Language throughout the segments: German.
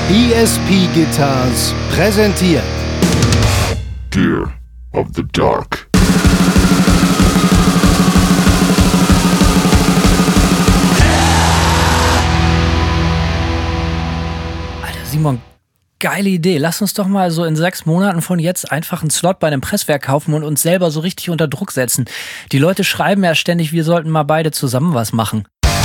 ESP Guitars präsentiert Gear of the Dark. Alter, Simon, geile Idee. Lass uns doch mal so in 6 Monaten von jetzt einfach einen Slot bei einem Presswerk kaufen und uns selber so richtig unter Druck setzen. Die Leute schreiben ja ständig, wir sollten mal beide zusammen was machen.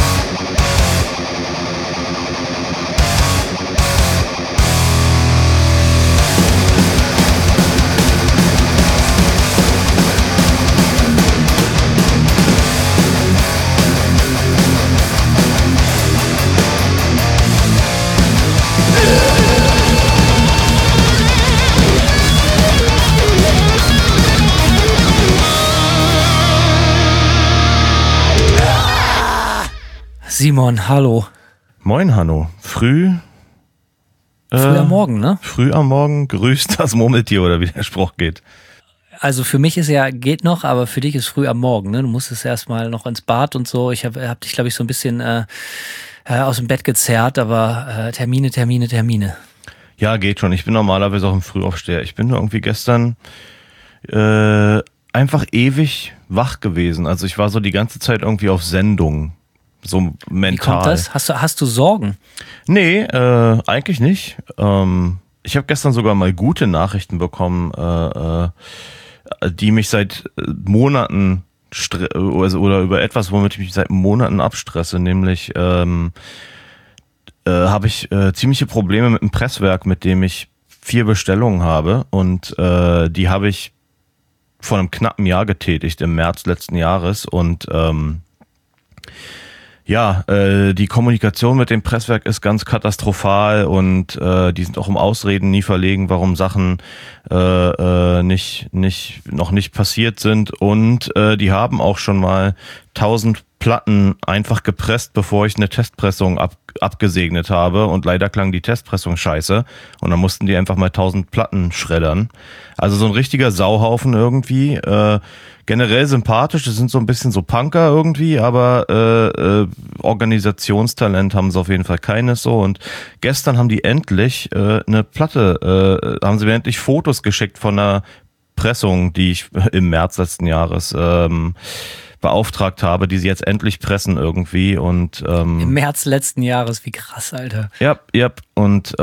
Simon, hallo. Moin, Hanno. Früh am Morgen, ne? Früh am Morgen grüßt das Murmeltier, oder wie der Spruch geht. Also für mich ist ja, geht noch, aber für dich ist früh am Morgen, ne? Du musstest erstmal noch ins Bad und so. Ich hab dich, glaube ich, so ein bisschen aus dem Bett gezerrt, aber Termine. Ja, geht schon. Ich bin normalerweise auch ein Frühaufsteher. Ich bin nur irgendwie gestern einfach ewig wach gewesen. Also ich war so die ganze Zeit irgendwie auf Sendung. So mental. Wie kommt das? Hast du Sorgen? Nee, eigentlich nicht. Ich habe gestern sogar mal gute Nachrichten bekommen, die mich seit Monaten oder über etwas, womit ich mich seit Monaten abstresse, nämlich habe ich ziemliche Probleme mit dem Presswerk, mit dem ich 4 Bestellungen habe, und die habe ich vor einem knappen Jahr getätigt, im März letzten Jahres, und die Kommunikation mit dem Presswerk ist ganz katastrophal, und die sind auch um Ausreden nie verlegen, warum Sachen noch nicht passiert sind, und die haben auch schon mal 1000 Platten einfach gepresst, bevor ich eine Testpressung abgesegnet habe, und leider klang die Testpressung scheiße, und dann mussten die einfach mal 1000 Platten schreddern. Also so ein richtiger Sauhaufen irgendwie. Generell sympathisch, das sind so ein bisschen so Punker irgendwie, aber Organisationstalent haben sie auf jeden Fall keines so. Und gestern haben die endlich eine Platte, haben sie mir endlich Fotos geschickt von einer Pressung, die ich im März letzten Jahres beauftragt habe, die sie jetzt endlich pressen irgendwie. Und im März letzten Jahres, wie krass, Alter. Ja, und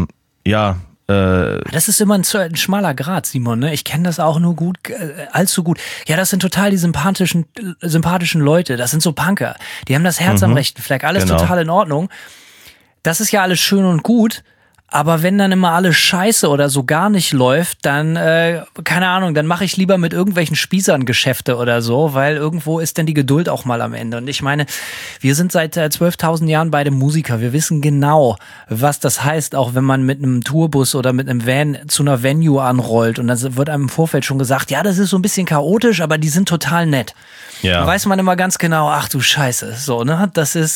das ist immer ein schmaler Grat, Simon, ne? Ich kenne das auch nur gut, allzu gut. Ja, das sind total die sympathischen Leute. Das sind so Punker. Die haben das Herz am rechten Fleck. Alles genau. Total in Ordnung. Das ist ja alles schön und gut. Aber wenn dann immer alles scheiße oder so gar nicht läuft, dann, keine Ahnung, dann mache ich lieber mit irgendwelchen Spießern Geschäfte oder so, weil irgendwo ist denn die Geduld auch mal am Ende. Und ich meine, wir sind seit 12.000 Jahren beide Musiker. Wir wissen genau, was das heißt, auch wenn man mit einem Tourbus oder mit einem Van zu einer Venue anrollt. Und dann wird einem im Vorfeld schon gesagt, ja, das ist so ein bisschen chaotisch, aber die sind total nett. Ja. Da weiß man immer ganz genau, ach du Scheiße, so, ne?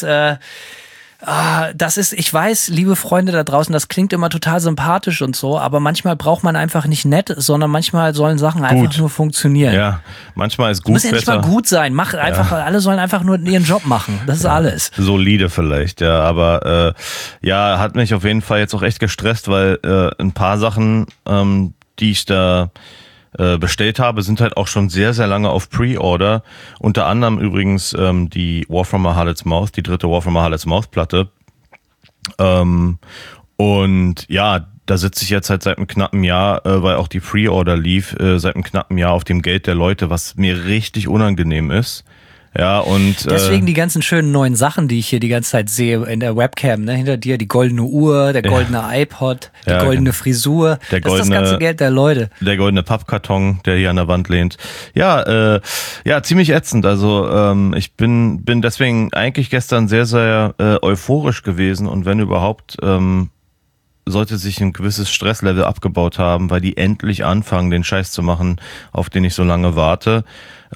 Ich weiß, liebe Freunde da draußen, das klingt immer total sympathisch und so, aber manchmal braucht man einfach nicht nett, sondern manchmal sollen Sachen einfach nur funktionieren. Ja, manchmal ist gut besser. Muss ja nicht mal gut sein, alle sollen einfach nur ihren Job machen, das ist alles. Solide vielleicht, ja, aber hat mich auf jeden Fall jetzt auch echt gestresst, weil ein paar Sachen, die ich da bestellt habe, sind halt auch schon sehr, sehr lange auf Pre-Order. Unter anderem übrigens die War from a Harlot's Mouth, die 3. War from a Harlot's Mouth Platte. Und ja, da sitze ich jetzt halt seit einem knappen Jahr, weil auch die Pre-Order lief, seit einem knappen Jahr auf dem Geld der Leute, was mir richtig unangenehm ist. Ja, und deswegen die ganzen schönen neuen Sachen, die ich hier die ganze Zeit sehe in der Webcam, ne, hinter dir, die goldene Uhr, der goldene iPod, die goldene Frisur, das ist das ganze Geld der Leute. Der goldene Pappkarton, der hier an der Wand lehnt. Ja, ziemlich ätzend. Also ich bin deswegen eigentlich gestern sehr, sehr euphorisch gewesen, und wenn überhaupt sollte sich ein gewisses Stresslevel abgebaut haben, weil die endlich anfangen, den Scheiß zu machen, auf den ich so lange warte.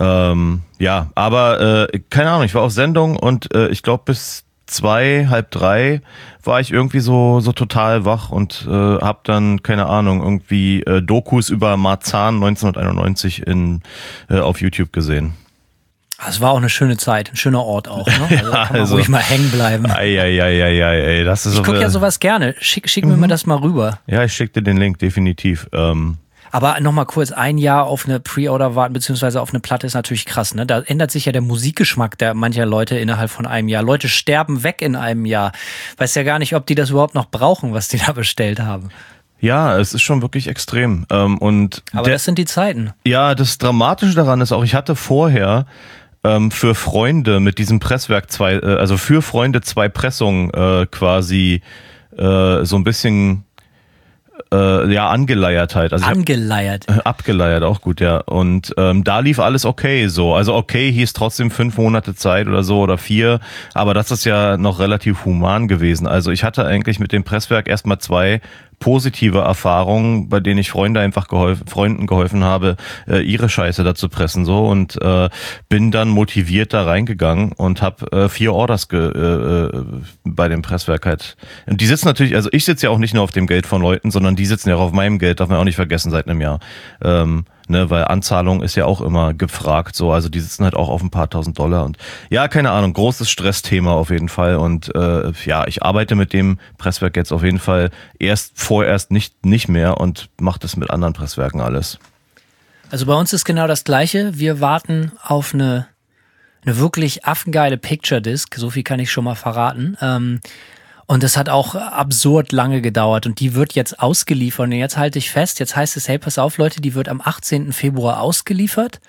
Aber keine Ahnung, ich war auf Sendung, und ich glaube bis 2, halb 3 war ich irgendwie so total wach und hab dann, keine Ahnung, irgendwie Dokus über Marzahn 1991 auf YouTube gesehen. Es war auch eine schöne Zeit, ein schöner Ort auch. Ne? Also kann man ruhig mal hängen bleiben. Ey, das ist ich gucke ja sowas gerne. Schick mir mal das mal rüber. Ja, ich schicke dir den Link, definitiv. Aber nochmal kurz, ein Jahr auf eine Pre-Order warten, beziehungsweise auf eine Platte ist natürlich krass. Ne? Da ändert sich ja der Musikgeschmack der mancher Leute innerhalb von einem Jahr. Leute sterben weg in einem Jahr. Weiß ja gar nicht, ob die das überhaupt noch brauchen, was die da bestellt haben. Ja, es ist schon wirklich extrem. Aber das sind die Zeiten. Ja, das Dramatische daran ist auch, ich hatte vorher für Freunde mit diesem Presswerk für Freunde 2 Pressungen quasi so ein bisschen angeleiert halt. Also abgeleiert, auch gut, ja. Und da lief alles okay so. Also okay hieß trotzdem 5 Monate Zeit oder so oder 4, aber das ist ja noch relativ human gewesen. Also ich hatte eigentlich mit dem Presswerk erstmal 2 positive Erfahrungen, bei denen ich Freunden geholfen habe, ihre Scheiße da zu pressen so und bin dann motiviert da reingegangen und habe 4 Orders bei dem Presswerk halt. Und die sitzen natürlich, also ich sitze ja auch nicht nur auf dem Geld von Leuten, sondern die sitzen ja auch auf meinem Geld, darf man auch nicht vergessen seit einem Jahr. Weil Anzahlung ist ja auch immer gefragt, so, also die sitzen halt auch auf ein paar $1000 und ja, keine Ahnung, großes Stressthema auf jeden Fall und ich arbeite mit dem Presswerk jetzt auf jeden Fall vorerst nicht mehr und mache das mit anderen Presswerken alles. Also bei uns ist genau das Gleiche, wir warten auf eine wirklich affengeile Picture Disc, so viel kann ich schon mal verraten, und das hat auch absurd lange gedauert und die wird jetzt ausgeliefert. Und jetzt halte ich fest, jetzt heißt es, hey, pass auf Leute, die wird am 18. Februar ausgeliefert.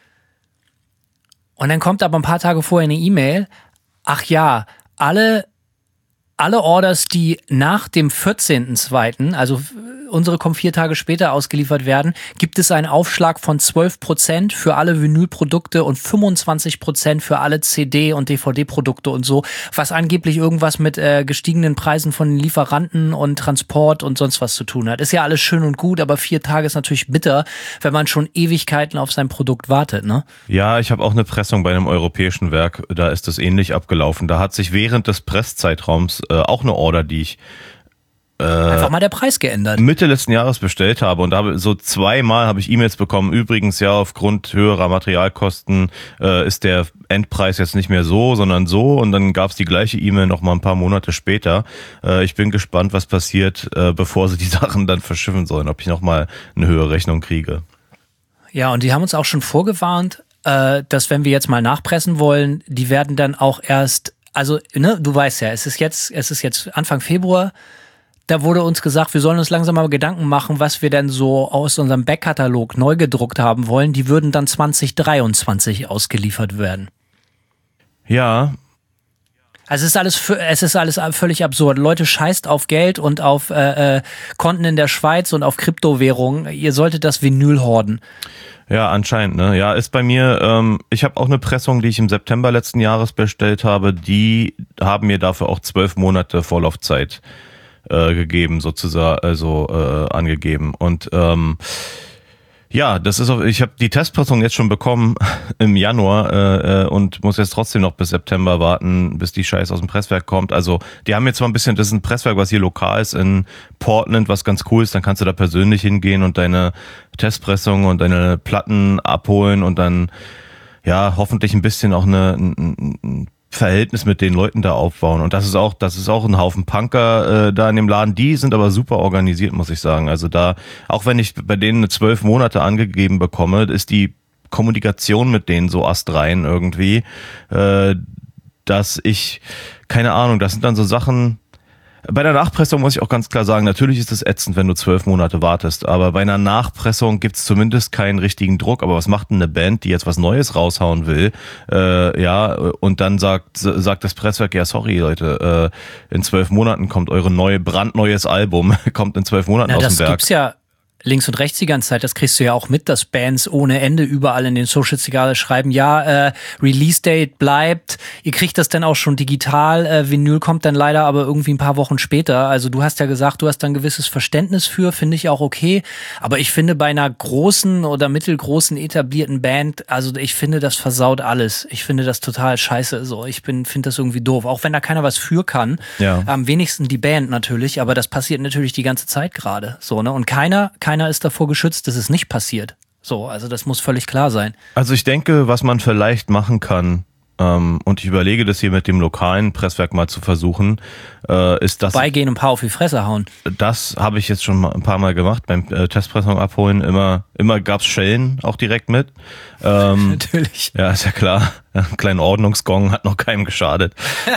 Und dann kommt aber ein paar Tage vorher eine E-Mail. Ach ja, alle Orders, die nach dem 14.2., also unsere kommen 4 Tage später ausgeliefert werden, gibt es einen Aufschlag von 12% für alle Vinylprodukte und 25% für alle CD- und DVD-Produkte und so, was angeblich irgendwas mit gestiegenen Preisen von den Lieferanten und Transport und sonst was zu tun hat. Ist ja alles schön und gut, aber 4 Tage ist natürlich bitter, wenn man schon Ewigkeiten auf sein Produkt wartet, ne? Ja, ich habe auch eine Pressung bei einem europäischen Werk, da ist das ähnlich abgelaufen. Da hat sich während des Presszeitraums auch eine Order, die ich einfach mal der Preis geändert. Mitte letzten Jahres bestellt habe und da so 2-mal habe ich E-Mails bekommen. Übrigens ja, aufgrund höherer Materialkosten ist der Endpreis jetzt nicht mehr so, sondern so und dann gab es die gleiche E-Mail noch mal ein paar Monate später. Ich bin gespannt, was passiert, bevor sie die Sachen dann verschiffen sollen, ob ich noch mal eine höhere Rechnung kriege. Ja, und die haben uns auch schon vorgewarnt, dass wenn wir jetzt mal nachpressen wollen, die werden dann auch erst, also ne, du weißt ja, es ist jetzt Anfang Februar. Da wurde uns gesagt, wir sollen uns langsam mal Gedanken machen, was wir denn so aus unserem Backkatalog neu gedruckt haben wollen. Die würden dann 2023 ausgeliefert werden. Ja. Also es ist alles völlig absurd. Leute, scheißt auf Geld und auf Konten in der Schweiz und auf Kryptowährungen. Ihr solltet das Vinyl horden. Ja, anscheinend, ne? Ja, ist bei mir, ich habe auch eine Pressung, die ich im September letzten Jahres bestellt habe. Die haben mir dafür auch 12 Monate Vorlaufzeit gegeben, sozusagen, also angegeben. Und das ist auch, ich habe die Testpressung jetzt schon bekommen im Januar und muss jetzt trotzdem noch bis September warten, bis die Scheiße aus dem Presswerk kommt. Also die haben jetzt zwar ein bisschen, das ist ein Presswerk, was hier lokal ist in Portland, was ganz cool ist, dann kannst du da persönlich hingehen und deine Testpressung und deine Platten abholen und dann ja hoffentlich ein bisschen auch ein Verhältnis mit den Leuten da aufbauen. Und das ist auch ein Haufen Punker da in dem Laden. Die sind aber super organisiert, muss ich sagen. Also da, auch wenn ich bei denen 12 Monate angegeben bekomme, ist die Kommunikation mit denen so astrein irgendwie, dass ich, keine Ahnung, das sind dann so Sachen. Bei der Nachpressung muss ich auch ganz klar sagen, natürlich ist es ätzend, wenn du 12 Monate wartest, aber bei einer Nachpressung gibt's zumindest keinen richtigen Druck. Aber was macht denn eine Band, die jetzt was Neues raushauen will, und dann sagt das Presswerk, ja sorry Leute, in 12 Monaten kommt eure brandneues Album, kommt in 12 Monaten aus dem Werk. Das gibt's ja links und rechts die ganze Zeit, das kriegst du ja auch mit, dass Bands ohne Ende überall in den Socials egal schreiben, ja, Release-Date bleibt, ihr kriegt das dann auch schon digital, Vinyl kommt dann leider aber irgendwie ein paar Wochen später, also du hast ja gesagt, du hast da ein gewisses Verständnis für, finde ich auch okay, aber ich finde bei einer großen oder mittelgroßen etablierten Band, also ich finde, das versaut alles, ich finde das total scheiße, so, finde das irgendwie doof, auch wenn da keiner was für kann, ja. Am wenigsten die Band natürlich, aber das passiert natürlich die ganze Zeit gerade, so, ne, und keiner ist davor geschützt, dass es nicht passiert. So, also das muss völlig klar sein. Also ich denke, was man vielleicht machen kann, und ich überlege das hier mit dem lokalen Presswerk mal zu versuchen, ist das... Beigehen und ein paar auf die Fresse hauen. Das habe ich jetzt schon ein paar Mal gemacht, beim Testpressung abholen. Immer gab's Schellen auch direkt mit. Natürlich. Ja, ist ja klar. Ein kleiner Ordnungsgong hat noch keinem geschadet.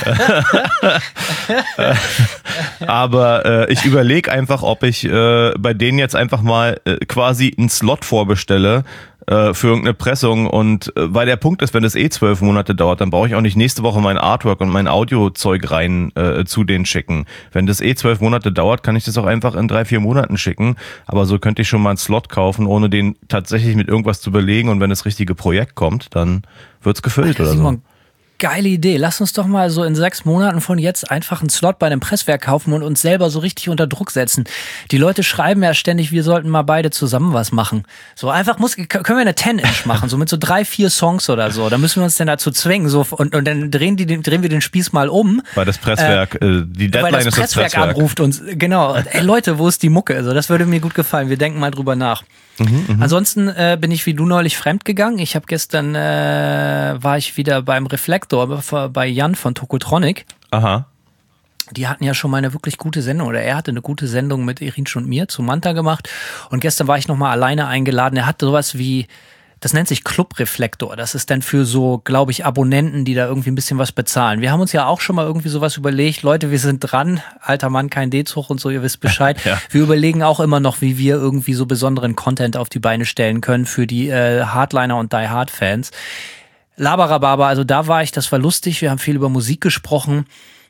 Aber ich überlege einfach, ob ich bei denen jetzt einfach mal quasi einen Slot vorbestelle für irgendeine Pressung. Und weil der Punkt ist, wenn das 12 Monate dauert, dann brauche ich auch nicht nächste Woche mein Artwork und mein Audiozeug rein zu denen schicken. Wenn das 12 Monate dauert, kann ich das auch einfach in 3-4 Monaten schicken. Aber so könnte ich schon mal einen Slot kaufen, ohne den tatsächlich mit irgendwas zu belegen. Und wenn das richtige Projekt kommt, dann wird's gefüllt oder so. Geile Idee. Lass uns doch mal so in 6 Monaten von jetzt einfach einen Slot bei einem Presswerk kaufen und uns selber so richtig unter Druck setzen. Die Leute schreiben ja ständig, wir sollten mal beide zusammen was machen. So einfach können wir eine 10-Inch machen, so mit so 3-4 Songs oder so. Da müssen wir uns denn dazu zwingen. So, und dann drehen wir den Spieß mal um. Weil das Presswerk, die Deadline weil ist das Presswerk. Anruft uns, genau. Ey Leute, wo ist die Mucke? Also das würde mir gut gefallen. Wir denken mal drüber nach. Ansonsten bin ich wie du neulich fremdgegangen. Ich habe gestern, war ich wieder beim Reflektor bei Jan von Tokotronic. Aha. Die hatten ja schon mal eine wirklich gute Sendung, oder er hatte eine gute Sendung mit Irinsch und mir zu Manta gemacht. Und gestern war ich nochmal alleine eingeladen. Er hatte sowas wie, das nennt sich Club-Reflektor. Das ist dann für so, glaube ich, Abonnenten, die da irgendwie ein bisschen was bezahlen. Wir haben uns ja auch schon mal irgendwie sowas überlegt. Leute, wir sind dran. Alter Mann, kein D-Zug und so, ihr wisst Bescheid. Ja. Wir überlegen auch immer noch, wie wir irgendwie so besonderen Content auf die Beine stellen können für die Hardliner und Die Hard-Fans. Laberababa, also da war ich, das war lustig. Wir haben viel über Musik gesprochen.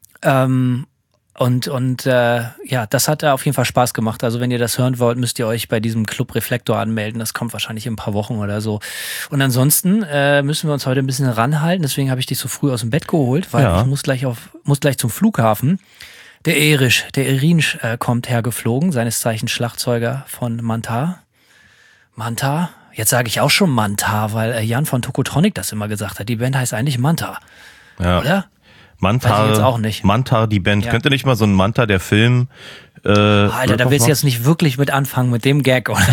Ja, das hat auf jeden Fall Spaß gemacht. Also wenn ihr das hören wollt, müsst ihr euch bei diesem Club Reflektor anmelden. Das kommt wahrscheinlich in ein paar Wochen oder so. Und ansonsten müssen wir uns heute ein bisschen ranhalten. Deswegen habe ich dich so früh aus dem Bett geholt, weil ich muss gleich zum Flughafen. Der Irinsch kommt hergeflogen, seines Zeichens Schlagzeuger von Manta. Manta? Jetzt sage ich auch schon Manta, weil Jan von Tokotronic das immer gesagt hat. Die Band heißt eigentlich Manta. Ja. Oder? Mantar, weiß ich jetzt auch nicht. Mantar, die Band. Ja. Könnte nicht mal so ein Manta, der Film. Alter, da willst du jetzt nicht wirklich mit anfangen mit dem Gag, oder?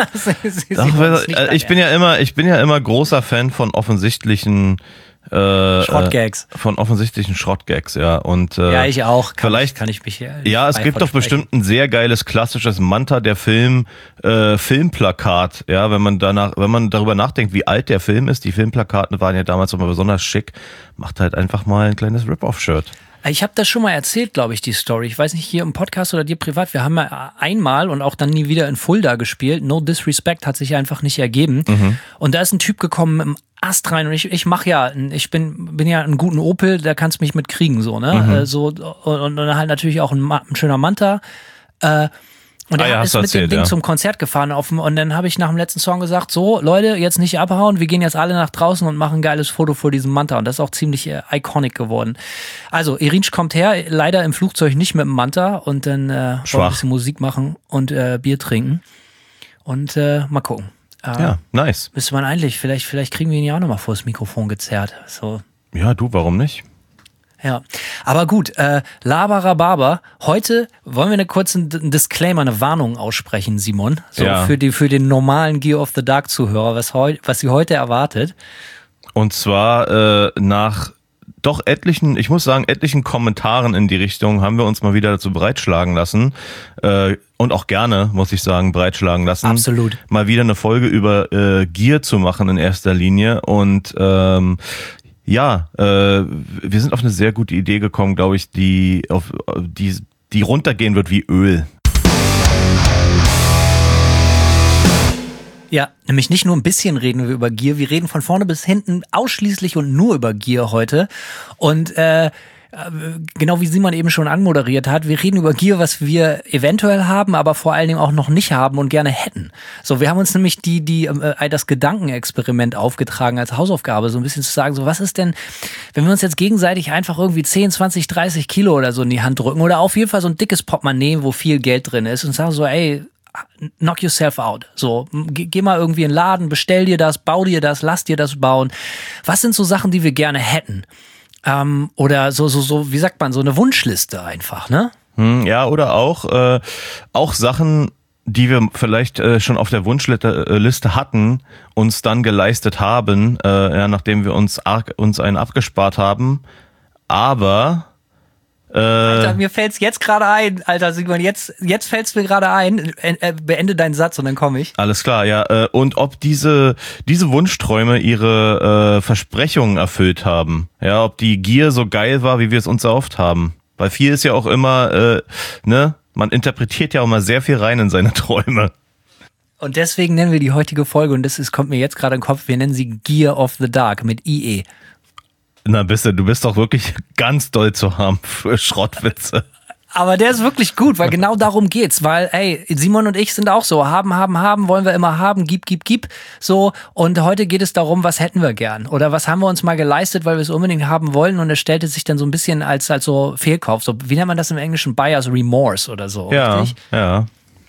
Ich bin ja immer großer Fan von offensichtlichen Schrottgags. Von offensichtlichen Schrottgags, ja. Und ja, ich auch. Vielleicht kann ich mich ja, es gibt doch bestimmt ein sehr geiles klassisches Manta, der Film Filmplakat, ja, wenn man darüber nachdenkt, wie alt der Film ist. Die Filmplakaten waren ja damals immer besonders schick. Macht halt einfach mal ein kleines Rip-Off-Shirt. Ich habe das schon mal erzählt, glaube ich, die Story. Ich weiß nicht, hier im Podcast oder dir privat. Wir haben ja einmal und auch dann nie wieder in Fulda gespielt. No Disrespect hat sich einfach nicht ergeben. Und da ist ein Typ gekommen im Ast rein und ich bin ja einen guten Opel, da kannst du mich mit kriegen, so, ne? Und dann halt natürlich auch ein schöner Manta. Und er ist mit dem Ding zum Konzert gefahren und dann habe ich nach dem letzten Song gesagt, so Leute, jetzt nicht abhauen, wir gehen jetzt alle nach draußen und machen ein geiles Foto vor diesem Manta und das ist auch ziemlich iconic geworden. Also Irinsch kommt her, leider im Flugzeug nicht mit dem Manta und dann wollen wir ein bisschen Musik machen und Bier trinken und mal gucken. Ja, nice. Müsste man eigentlich, vielleicht kriegen wir ihn ja auch nochmal vor das Mikrofon gezerrt. So. Ja, du, warum nicht? Ja, aber gut, Laberababa. Heute wollen wir einen kurzen Disclaimer, eine Warnung aussprechen, Simon. So für den normalen Gear of the Dark Zuhörer, was sie heute erwartet. Und zwar nach doch etlichen Kommentaren in die Richtung haben wir uns mal wieder dazu breitschlagen lassen. Und auch gerne, muss ich sagen, breitschlagen lassen. Absolut. Mal wieder eine Folge über Gear zu machen in erster Linie. Und wir sind auf eine sehr gute Idee gekommen, glaube ich, die runtergehen wird wie Öl. Ja, nämlich nicht nur ein bisschen reden wir über Gear, wir reden von vorne bis hinten ausschließlich und nur über Gear heute. Und genau wie Simon eben schon anmoderiert hat, wir reden über Gear, was wir eventuell haben, aber vor allen Dingen auch noch nicht haben und gerne hätten. So, wir haben uns nämlich das Gedankenexperiment aufgetragen als Hausaufgabe, so ein bisschen zu sagen, so was ist denn, wenn wir uns jetzt gegenseitig einfach irgendwie 10, 20, 30 Kilo oder so in die Hand drücken oder auf jeden Fall so ein dickes Portemonnaie, wo viel Geld drin ist und sagen so, ey, knock yourself out. So, geh mal irgendwie in den Laden, bestell dir das, bau dir das, lass dir das bauen. Was sind so Sachen, die wir gerne hätten? Oder so, wie sagt man, so eine Wunschliste einfach, ne? Ja, oder auch Sachen, die wir vielleicht schon auf der Wunschliste hatten, uns dann geleistet haben, nachdem wir uns einen abgespart haben. Aber Alter, mir fällt's jetzt gerade ein. Alter, Simon, jetzt fällt's mir gerade ein. Beende deinen Satz und dann komme ich. Alles klar, ja. Und ob diese Wunschträume ihre Versprechungen erfüllt haben. Ja, ob die Gier so geil war, wie wir es uns erhofft haben. Weil viel ist ja auch immer, man interpretiert ja auch mal sehr viel rein in seine Träume. Und deswegen nennen wir die heutige Folge, und kommt mir jetzt gerade in den Kopf, wir nennen sie Gear of the Dark mit IE. Na, du bist doch wirklich ganz doll zu haben für Schrottwitze. Aber der ist wirklich gut, weil genau darum geht's. Weil, ey, Simon und ich sind auch so, haben, wollen wir immer haben, gib. So, und heute geht es darum, was hätten wir gern? Oder was haben wir uns mal geleistet, weil wir es unbedingt haben wollen, und es stellte sich dann so ein bisschen als so Fehlkauf. So, wie nennt man das im Englischen? Buyer's Remorse oder so, ja, richtig? Ja.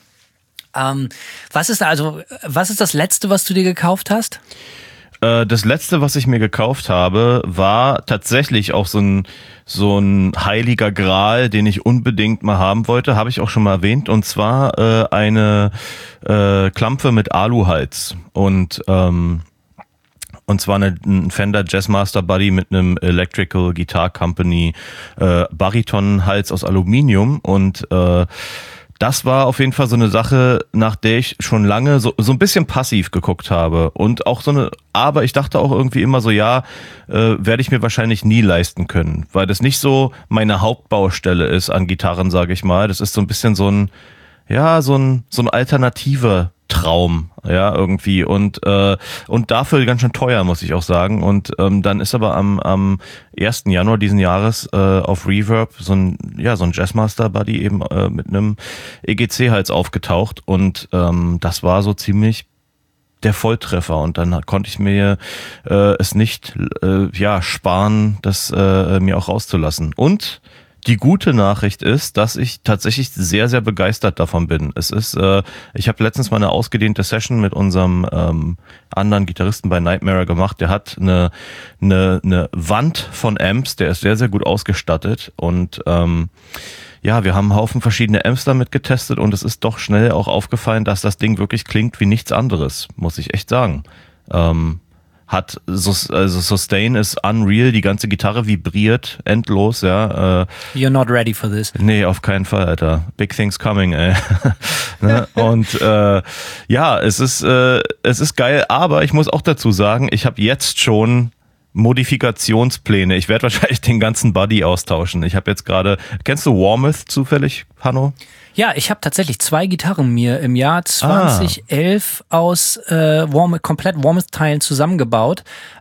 Was ist das Letzte, was du dir gekauft hast? Das Letzte, was ich mir gekauft habe, war tatsächlich auch so ein heiliger Gral, den ich unbedingt mal haben wollte, habe ich auch schon mal erwähnt, und zwar eine Klampfe mit Aluhals und zwar ein Fender Jazzmaster Buddy mit einem Electrical Guitar Company Baritonhals aus Aluminium, und das war auf jeden Fall so eine Sache, nach der ich schon lange so ein bisschen passiv geguckt habe, und auch aber ich dachte auch irgendwie immer so, werde ich mir wahrscheinlich nie leisten können, weil das nicht so meine Hauptbaustelle ist an Gitarren, sage ich mal. Das ist so ein bisschen so ein alternativer Traum, ja, irgendwie, und dafür ganz schön teuer, muss ich auch sagen. Und dann ist aber am 1. Januar diesen Jahres auf Reverb so ein Jazzmaster Buddy eben mit einem EGC-Hals aufgetaucht, und das war so ziemlich der Volltreffer, und dann konnte ich mir es nicht sparen, das mir auch rauszulassen. Und die gute Nachricht ist, dass ich tatsächlich sehr, sehr begeistert davon bin. Es ist, ich habe letztens mal eine ausgedehnte Session mit unserem anderen Gitarristen bei Nightmare gemacht. Der hat eine Wand von Amps, der ist sehr, sehr gut ausgestattet, und wir haben einen Haufen verschiedene Amps damit getestet, und es ist doch schnell auch aufgefallen, dass das Ding wirklich klingt wie nichts anderes, muss ich echt sagen. Sustain ist unreal, die ganze Gitarre vibriert endlos, ja. You're not ready for this. Nee, auf keinen Fall, Alter. Big things coming, ey. Ne? Und es ist geil, aber ich muss auch dazu sagen, ich habe jetzt schon Modifikationspläne. Ich werde wahrscheinlich den ganzen Buddy austauschen. Ich habe jetzt gerade, kennst du Warmoth zufällig, Hanno? Ja, ich habe tatsächlich 2 Gitarren mir im Jahr 2011 aus komplett Warmoth-Teilen zusammengebaut.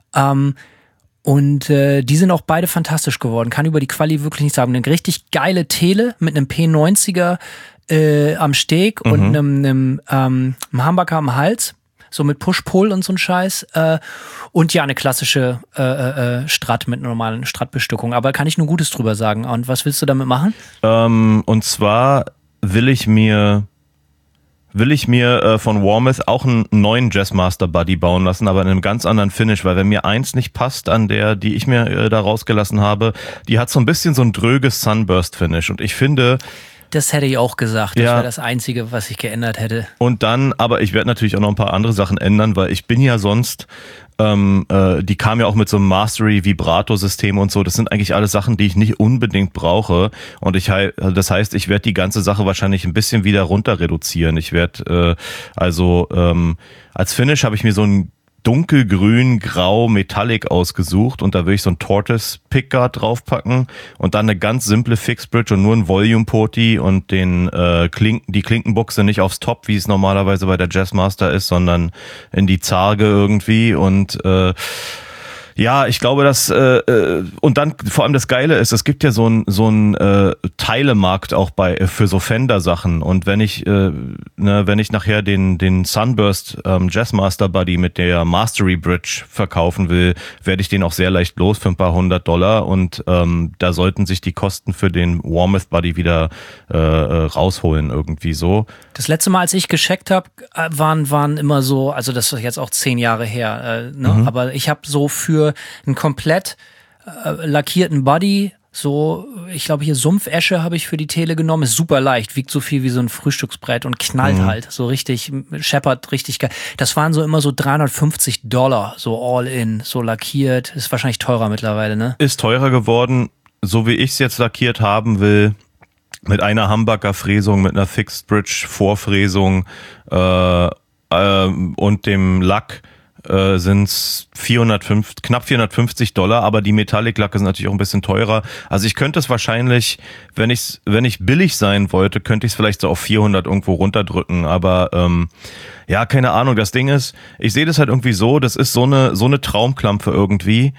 Und die sind auch beide fantastisch geworden. Kann über die Quali wirklich nichts sagen. Eine richtig geile Tele mit einem P90er am Steg und einem Humbucker am Hals. So mit Push-Pull und so ein Scheiß. Und ja, eine klassische Strat mit einer normalen Strat-Bestückung. Aber kann ich nur Gutes drüber sagen. Und was willst du damit machen? Und zwar will ich mir von Warmoth auch einen neuen Jazzmaster Buddy bauen lassen, aber in einem ganz anderen Finish, weil wenn mir eins nicht passt an der, die ich mir da rausgelassen habe, die hat so ein bisschen so ein dröges Sunburst-Finish, und ich finde... Das hätte ich auch gesagt. Das wäre das Einzige, was ich geändert hätte. Und dann, aber ich werde natürlich auch noch ein paar andere Sachen ändern, weil ich bin ja sonst, die kam ja auch mit so einem Mastery-Vibrato-System und so. Das sind eigentlich alles Sachen, die ich nicht unbedingt brauche. Und das heißt, ich werde die ganze Sache wahrscheinlich ein bisschen wieder runter reduzieren. Ich werde, als Finish habe ich mir so ein dunkelgrün, grau, Metallic ausgesucht, und da will ich so ein Tortoise Pickguard draufpacken und dann eine ganz simple Fixbridge und nur ein Volume Poti und die Klinkenbuchse nicht aufs Top, wie es normalerweise bei der Jazzmaster ist, sondern in die Zarge irgendwie, und ich glaube, dass und dann vor allem das Geile ist, es gibt ja so ein Teilemarkt auch für so Fender-Sachen, und wenn ich nachher den Sunburst Jazzmaster Buddy mit der Mastery Bridge verkaufen will, werde ich den auch sehr leicht los für ein paar $100, und da sollten sich die Kosten für den Warmoth Buddy wieder rausholen irgendwie so. Das letzte Mal, als ich gecheckt habe, waren immer so, also das ist jetzt auch 10 Jahre her, aber ich habe so für einen komplett lackierten Body So, ich glaube hier Sumpfesche habe ich für die Tele genommen. Ist super leicht, wiegt so viel wie so ein Frühstücksbrett und knallt halt. So richtig, scheppert richtig geil. Das waren so immer so $350, so all in, so lackiert. Ist wahrscheinlich teurer mittlerweile, ne? Ist teurer geworden, so wie ich es jetzt lackiert haben will. Mit einer Humbucker-Fräsung, mit einer Fixed Bridge Vorfräsung und dem Lack sind es knapp $450, aber die Metallic-Lacke sind natürlich auch ein bisschen teurer. Also ich könnte es wahrscheinlich, wenn ich billig sein wollte, könnte ich es vielleicht so auf 400 irgendwo runterdrücken, aber ja, keine Ahnung. Das Ding ist, ich sehe das halt irgendwie so, das ist so eine Traumklampe irgendwie,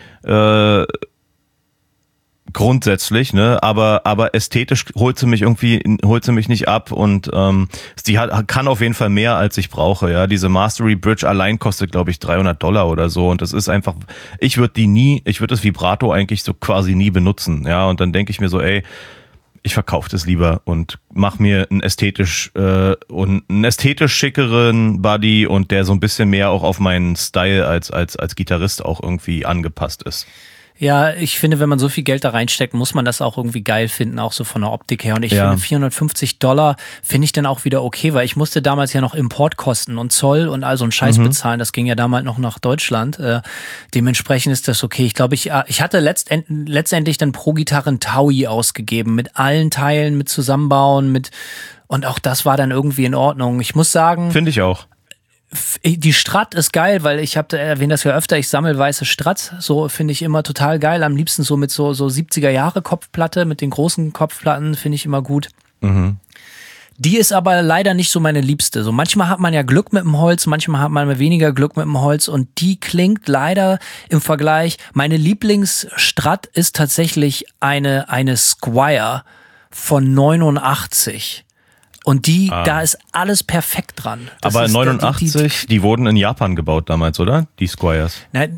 grundsätzlich, ne, aber ästhetisch holt sie mich nicht ab und sie kann auf jeden Fall mehr, als ich brauche, ja. Diese Mastery Bridge allein kostet, glaube ich, $300 oder so und das ist einfach, ich würde das Vibrato eigentlich so quasi nie benutzen, ja, und dann denke ich mir so, ey, ich verkaufe das lieber und mach mir einen ästhetisch schickeren Buddy und der so ein bisschen mehr auch auf meinen Style als Gitarrist auch irgendwie angepasst ist. Ja, ich finde, wenn man so viel Geld da reinsteckt, muss man das auch irgendwie geil finden, auch so von der Optik her. Und ich finde $450 finde ich dann auch wieder okay, weil ich musste damals ja noch Importkosten und Zoll und all so einen Scheiß bezahlen. Das ging ja damals noch nach Deutschland. Dementsprechend ist das okay. Ich glaube, ich hatte letztendlich dann pro Gitarre ein Taui ausgegeben, mit allen Teilen, mit Zusammenbauen, und auch das war dann irgendwie in Ordnung. Ich muss sagen. Finde ich auch. Die Strat ist geil, weil ich erwähne das ja öfter, ich sammle weiße Strat, so finde ich immer total geil, am liebsten so mit so 70er Jahre Kopfplatte, mit den großen Kopfplatten finde ich immer gut. Mhm. Die ist aber leider nicht so meine liebste. So manchmal hat man ja Glück mit dem Holz, manchmal hat man weniger Glück mit dem Holz und die klingt leider im Vergleich. Meine Lieblingsstrat ist tatsächlich eine Squier von 89. Und da ist alles perfekt dran. Das aber ist 89, die wurden in Japan gebaut damals, oder? Die Squiers. Nein,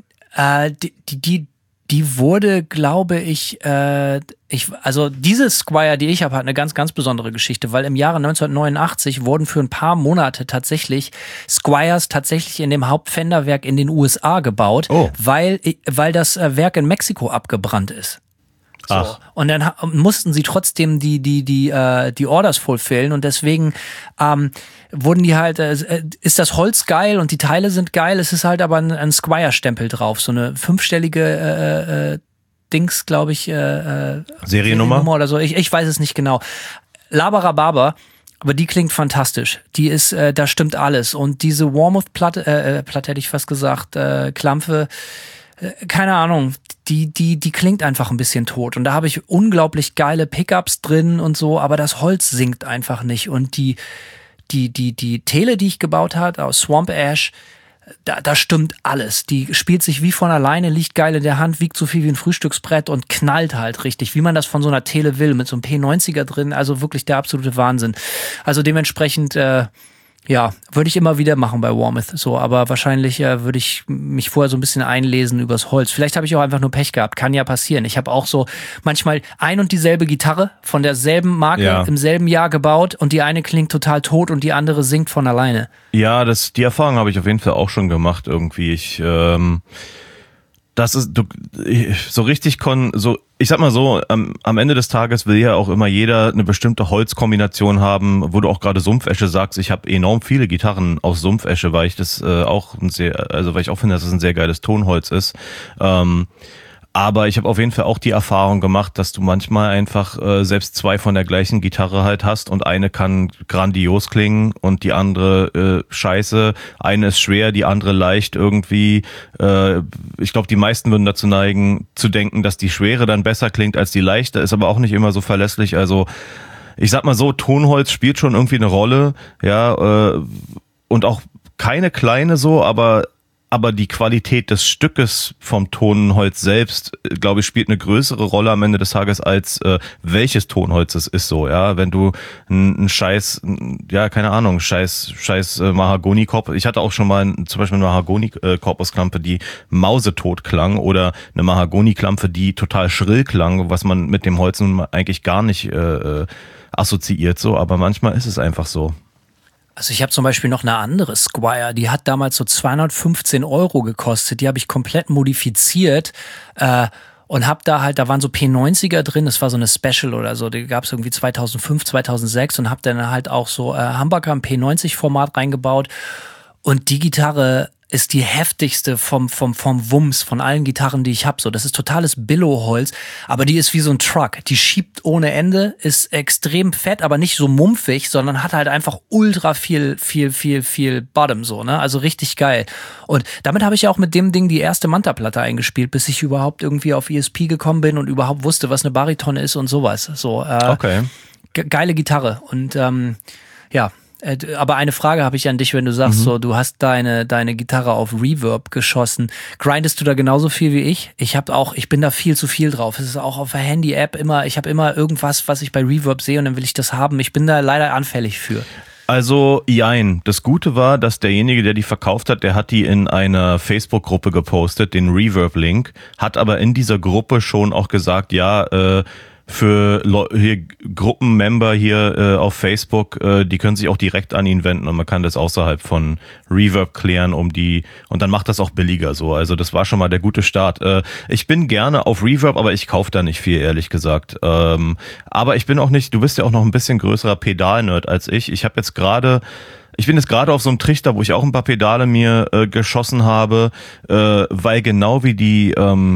die wurde, glaube ich, also diese Squier, die ich habe, hat eine ganz, ganz besondere Geschichte, weil im Jahre 1989 wurden für ein paar Monate tatsächlich Squiers tatsächlich in dem Hauptfenderwerk in den USA gebaut, weil das Werk in Mexiko abgebrannt ist. So. Ach. Und dann mussten sie trotzdem die Orders fulfillen und deswegen wurden die halt, ist das Holz geil und die Teile sind geil, es ist halt aber ein Squier-Stempel drauf, so eine 5-stellige Dings, glaube ich, Seriennummer oder so, ich weiß es nicht genau. Labarababa, aber die klingt fantastisch. Die ist, da stimmt alles und diese Warmouth-Platte hätte ich fast gesagt, Klampfe, keine Ahnung, die klingt einfach ein bisschen tot und da habe ich unglaublich geile Pickups drin und so, aber das Holz singt einfach nicht und die Tele, die ich gebaut habe aus Swamp Ash, da stimmt alles. Die spielt sich wie von alleine, liegt geil in der Hand, wiegt so viel wie ein Frühstücksbrett und knallt halt richtig, wie man das von so einer Tele will, mit so einem P90er drin, also wirklich der absolute Wahnsinn. Also dementsprechend ja, würde ich immer wieder machen bei Warmouth, so, aber wahrscheinlich würde ich mich vorher so ein bisschen einlesen übers Holz. Vielleicht habe ich auch einfach nur Pech gehabt, kann ja passieren. Ich habe auch so manchmal ein und dieselbe Gitarre von derselben Marke im selben Jahr gebaut und die eine klingt total tot und die andere singt von alleine. Ja, die Erfahrung habe ich auf jeden Fall auch schon gemacht irgendwie. Das ist so richtig ich sag mal so, am Ende des Tages will ja auch immer jeder eine bestimmte Holzkombination haben, wo du auch gerade Sumpfesche sagst. Ich habe enorm viele Gitarren aus Sumpfesche, weil ich das weil ich auch finde, dass es ein sehr geiles Tonholz ist. Aber ich habe auf jeden Fall auch die Erfahrung gemacht, dass du manchmal einfach selbst zwei von der gleichen Gitarre halt hast und eine kann grandios klingen und die andere scheiße. Eine ist schwer, die andere leicht irgendwie. Ich glaube, die meisten würden dazu neigen, zu denken, dass die schwere dann besser klingt als die leichte, ist aber auch nicht immer so verlässlich. Also ich sag mal so, Tonholz spielt schon irgendwie eine Rolle, ja, und auch keine kleine so, aber die Qualität des Stückes vom Tonholz selbst, glaube ich, spielt eine größere Rolle am Ende des Tages als welches Tonholz es ist so, ja. Wenn du ein scheiß Mahagoni-Korpus, ich hatte auch schon mal zum Beispiel eine Mahagoni-Korpusklampe, die mausetot klang oder eine Mahagoni-Klampe, die total schrill klang, was man mit dem Holz nun eigentlich gar nicht assoziiert so, aber manchmal ist es einfach so. Also ich habe zum Beispiel noch eine andere Squier, die hat damals so 215 € gekostet, die habe ich komplett modifiziert und hab da halt, da waren so P90er drin, das war so eine Special oder so, die gab es irgendwie 2005, 2006 und hab dann halt auch so Humbucker im P90-Format reingebaut und die Gitarre ist die heftigste vom Wumms, von allen Gitarren, die ich hab. So, das ist totales Billo-Holz, aber die ist wie so ein Truck. Die schiebt ohne Ende, ist extrem fett, aber nicht so mumpfig, sondern hat halt einfach ultra viel Bottom, so, ne? Also richtig geil. Und damit habe ich auch mit dem Ding die erste Manta-Platte eingespielt, bis ich überhaupt irgendwie auf ESP gekommen bin und überhaupt wusste, was eine Bariton ist und sowas. So, Okay. Geile Gitarre. Und ja. Aber eine Frage habe ich an dich, wenn du sagst, so, du hast deine Gitarre auf Reverb geschossen. Grindest du da genauso viel wie ich? Ich bin da viel zu viel drauf. Es ist auch auf der Handy-App ich habe immer irgendwas, was ich bei Reverb sehe und dann will ich das haben. Ich bin da leider anfällig für. Also, jein. Das Gute war, dass derjenige, der die verkauft hat, der hat die in einer Facebook-Gruppe gepostet, den Reverb-Link, hat aber in dieser Gruppe schon auch gesagt, ja, für hier Gruppenmember hier auf Facebook, die können sich auch direkt an ihn wenden und man kann das außerhalb von Reverb klären, und dann macht das auch billiger so. Also das war schon mal der gute Start. Ich bin gerne auf Reverb, aber ich kaufe da nicht viel, ehrlich gesagt. Aber ich bin auch nicht, du bist ja auch noch ein bisschen größerer Pedal-Nerd als ich. Ich bin jetzt gerade auf so einem Trichter, wo ich auch ein paar Pedale mir geschossen habe, weil genau wie die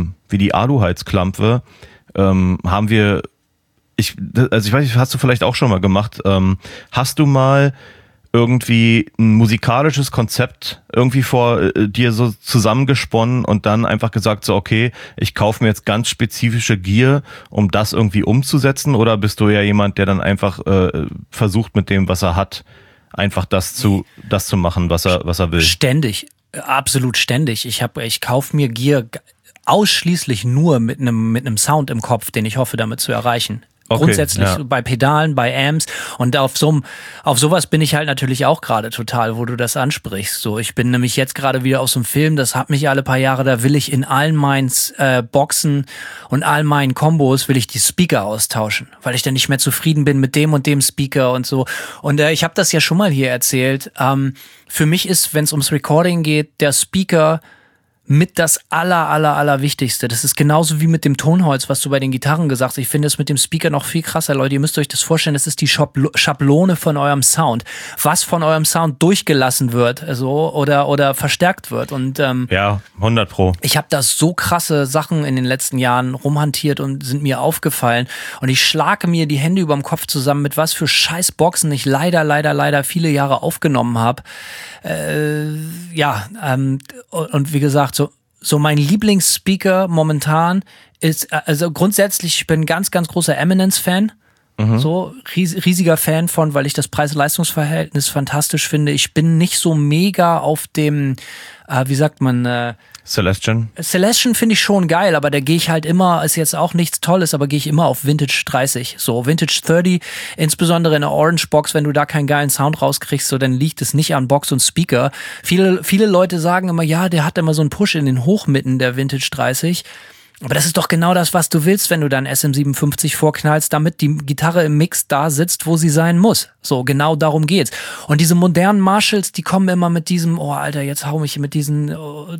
Aluheizklampe haben wir, ich weiß nicht, hast du vielleicht auch schon mal gemacht, hast du mal irgendwie ein musikalisches Konzept irgendwie vor dir so zusammengesponnen und dann einfach gesagt so, okay, ich kaufe mir jetzt ganz spezifische Gear, um das irgendwie umzusetzen, oder bist du ja jemand, der dann einfach versucht mit dem, was er hat, einfach das zu machen, was er will? Ständig, absolut ständig. Ich kaufe mir Gear ausschließlich nur mit einem Sound im Kopf, den ich hoffe, damit zu erreichen. Okay, grundsätzlich ja. Bei Pedalen, bei Amps, und auf sowas bin ich halt natürlich auch gerade total, wo du das ansprichst. So, ich bin nämlich jetzt gerade wieder aus so einem Film, das hat mich alle paar Jahre, da will ich in allen meinen Boxen und all meinen Kombos will ich die Speaker austauschen, weil ich dann nicht mehr zufrieden bin mit dem und dem Speaker und so. Und ich habe das ja schon mal hier erzählt. Für mich ist, wenn es ums Recording geht, der Speaker mit das Allerwichtigste. Das ist genauso wie mit dem Tonholz, was du bei den Gitarren gesagt hast. Ich finde es mit dem Speaker noch viel krasser, Leute. Ihr müsst euch das vorstellen, das ist die Schablone von eurem Sound. Was von eurem Sound durchgelassen wird, also, oder verstärkt wird. Und ja, 100%. Ich habe da so krasse Sachen in den letzten Jahren rumhantiert und sind mir aufgefallen. Und ich schlage mir die Hände überm Kopf zusammen, mit was für scheiß Boxen ich leider viele Jahre aufgenommen habe. Und wie gesagt, so mein Lieblingsspeaker momentan ist, also grundsätzlich, ich bin ein ganz großer Eminence-Fan. So riesiger Fan von, weil ich das Preis-Leistungs-Verhältnis fantastisch finde. Ich bin nicht so mega auf dem, wie sagt man, Celestion finde ich schon geil, aber da gehe ich halt immer, ist jetzt auch nichts Tolles, aber gehe ich immer auf Vintage 30. So, Vintage 30, insbesondere in der Orange Box, wenn du da keinen geilen Sound rauskriegst, so, dann liegt es nicht an Box und Speaker. Viele Leute sagen immer, ja, der hat immer so einen Push in den Hochmitten, der Vintage 30. Aber das ist doch genau das, was du willst, wenn du dann SM57 vorknallst, damit die Gitarre im Mix da sitzt, wo sie sein muss. So, genau darum geht's. Und diese modernen Marshalls, die kommen immer mit diesem, oh Alter, jetzt hau mich mit diesen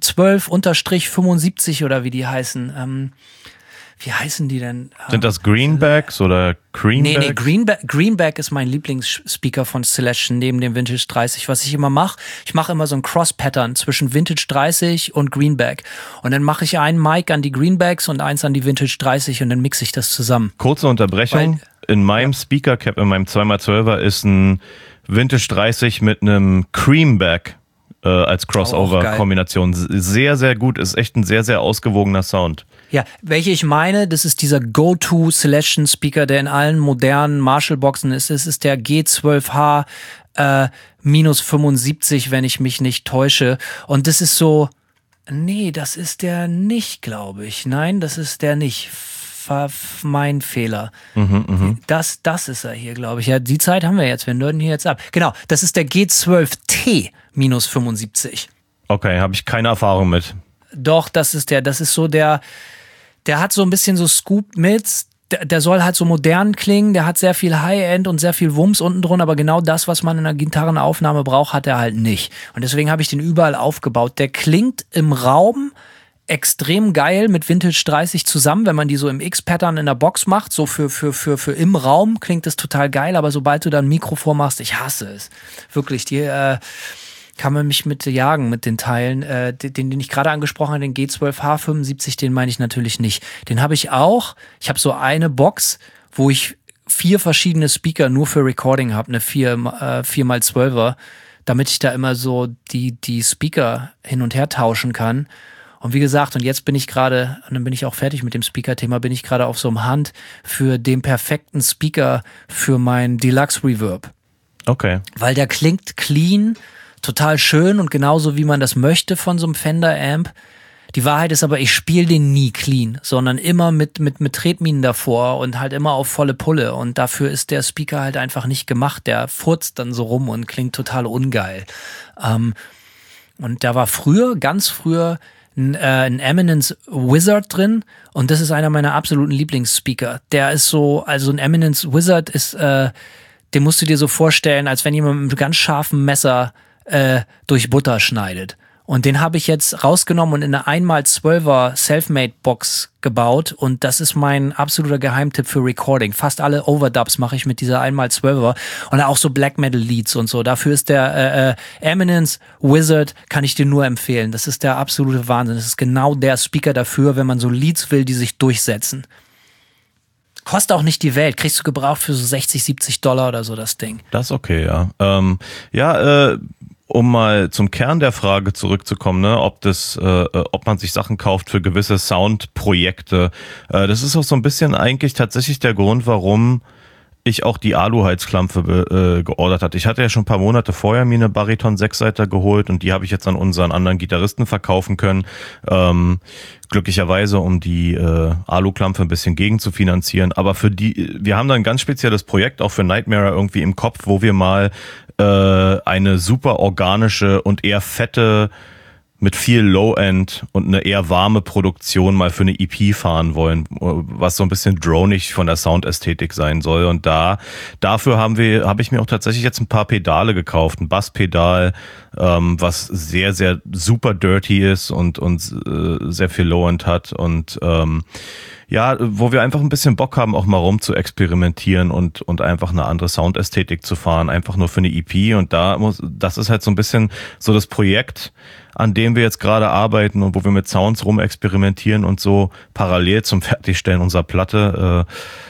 12-75 oder wie die heißen. Wie heißen die denn? Sind das Greenbacks oder Greenbacks? Nee, Greenback ist mein Lieblingsspeaker von Celestion neben dem Vintage 30. Was ich immer mache, ich mache immer so ein Cross-Pattern zwischen Vintage 30 und Greenback. Und dann mache ich einen Mic an die Greenbacks und eins an die Vintage 30 und dann mixe ich das zusammen. Kurze Unterbrechung. In meinem Speaker-Cap, in meinem 2x12er ist ein Vintage 30 mit einem Creamback als Crossover-Kombination. Sehr, sehr gut. Ist echt ein sehr, sehr ausgewogener Sound. Ja, welche ich meine, das ist dieser Go-To-Selection-Speaker, der in allen modernen Marshall-Boxen ist. Es ist der G12H minus 75, wenn ich mich nicht täusche. Und das ist so, nee, das ist der nicht, glaube ich. Nein, das ist der nicht. Mein Fehler. Das ist er hier, glaube ich. Ja, die Zeit haben wir jetzt. Wir nörden hier jetzt ab. Genau, das ist der G12T minus 75. Okay, habe ich keine Erfahrung mit. Doch, das ist so der hat so ein bisschen so Scoop-Mids, der soll halt so modern klingen, der hat sehr viel High-End und sehr viel Wumms unten drin, aber genau das, was man in einer Gitarrenaufnahme braucht, hat er halt nicht. Und deswegen habe ich den überall aufgebaut. Der klingt im Raum extrem geil mit Vintage 30 zusammen, wenn man die so im X-Pattern in der Box macht, so für im Raum klingt das total geil, aber sobald du da ein Mikro vormachst, ich hasse es. Wirklich, die kann man mich mit jagen mit den Teilen. Den ich gerade angesprochen habe, den G12H75, den meine ich natürlich nicht. Den habe ich auch. Ich habe so eine Box, wo ich 4 verschiedene Speaker nur für Recording habe, eine 4x12er, damit ich da immer so die Speaker hin und her tauschen kann. Und wie gesagt, und jetzt bin ich gerade, und dann bin ich auch fertig mit dem Speaker-Thema, bin ich gerade auf so einem Hunt für den perfekten Speaker für mein Deluxe Reverb. Okay. Weil der klingt clean, total schön und genauso wie man das möchte von so einem Fender-Amp. Die Wahrheit ist aber, ich spiele den nie clean, sondern immer mit Tretminen davor und halt immer auf volle Pulle. Und dafür ist der Speaker halt einfach nicht gemacht. Der furzt dann so rum und klingt total ungeil. Und da war ganz früher ein Eminence Wizard drin und das ist einer meiner absoluten Lieblingsspeaker. Der ist so, also ein Eminence Wizard ist, den musst du dir so vorstellen, als wenn jemand mit einem ganz scharfen Messer durch Butter schneidet. Und den habe ich jetzt rausgenommen und in eine 1x12er Selfmade-Box gebaut. Und das ist mein absoluter Geheimtipp für Recording. Fast alle Overdubs mache ich mit dieser 1x12er. Und auch so Black Metal Leads und so. Dafür ist der Eminence Wizard, kann ich dir nur empfehlen. Das ist der absolute Wahnsinn. Das ist genau der Speaker dafür, wenn man so Leads will, die sich durchsetzen. Kostet auch nicht die Welt. Kriegst du gebraucht für so $60-70 oder so das Ding. Das ist okay, ja. Um mal zum Kern der Frage zurückzukommen, ne, ob man sich Sachen kauft für gewisse Soundprojekte. Das ist auch so ein bisschen eigentlich tatsächlich der Grund, warum ich auch die Alu-Heizklampe geordert hatte. Ich hatte ja schon ein paar Monate vorher mir eine Bariton 6-Seiter geholt und die habe ich jetzt an unseren anderen Gitarristen verkaufen können. Glücklicherweise, um die Alu-Klampe ein bisschen gegen zu finanzieren. Aber wir haben da ein ganz spezielles Projekt auch für Nightmare irgendwie im Kopf, wo wir mal eine super organische und eher fette mit viel Low-End und eine eher warme Produktion mal für eine EP fahren wollen, was so ein bisschen dronig von der Soundästhetik sein soll. Und dafür habe ich mir auch tatsächlich jetzt ein paar Pedale gekauft, ein Basspedal, was sehr, sehr super dirty ist und sehr viel Low-End hat und ja, wo wir einfach ein bisschen Bock haben, auch mal rum zu experimentieren und einfach eine andere Soundästhetik zu fahren, einfach nur für eine EP. Und das ist halt so ein bisschen so das Projekt, an dem wir jetzt gerade arbeiten und wo wir mit Sounds rumexperimentieren und so parallel zum Fertigstellen unserer Platte.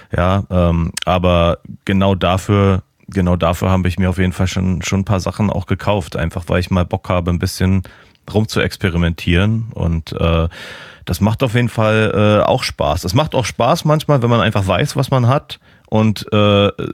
Aber genau dafür habe ich mir auf jeden Fall schon ein paar Sachen auch gekauft, einfach weil ich mal Bock habe, ein bisschen rum zu experimentieren und das macht auf jeden Fall auch Spaß. Es macht auch Spaß manchmal, wenn man einfach weiß, was man hat. Und ich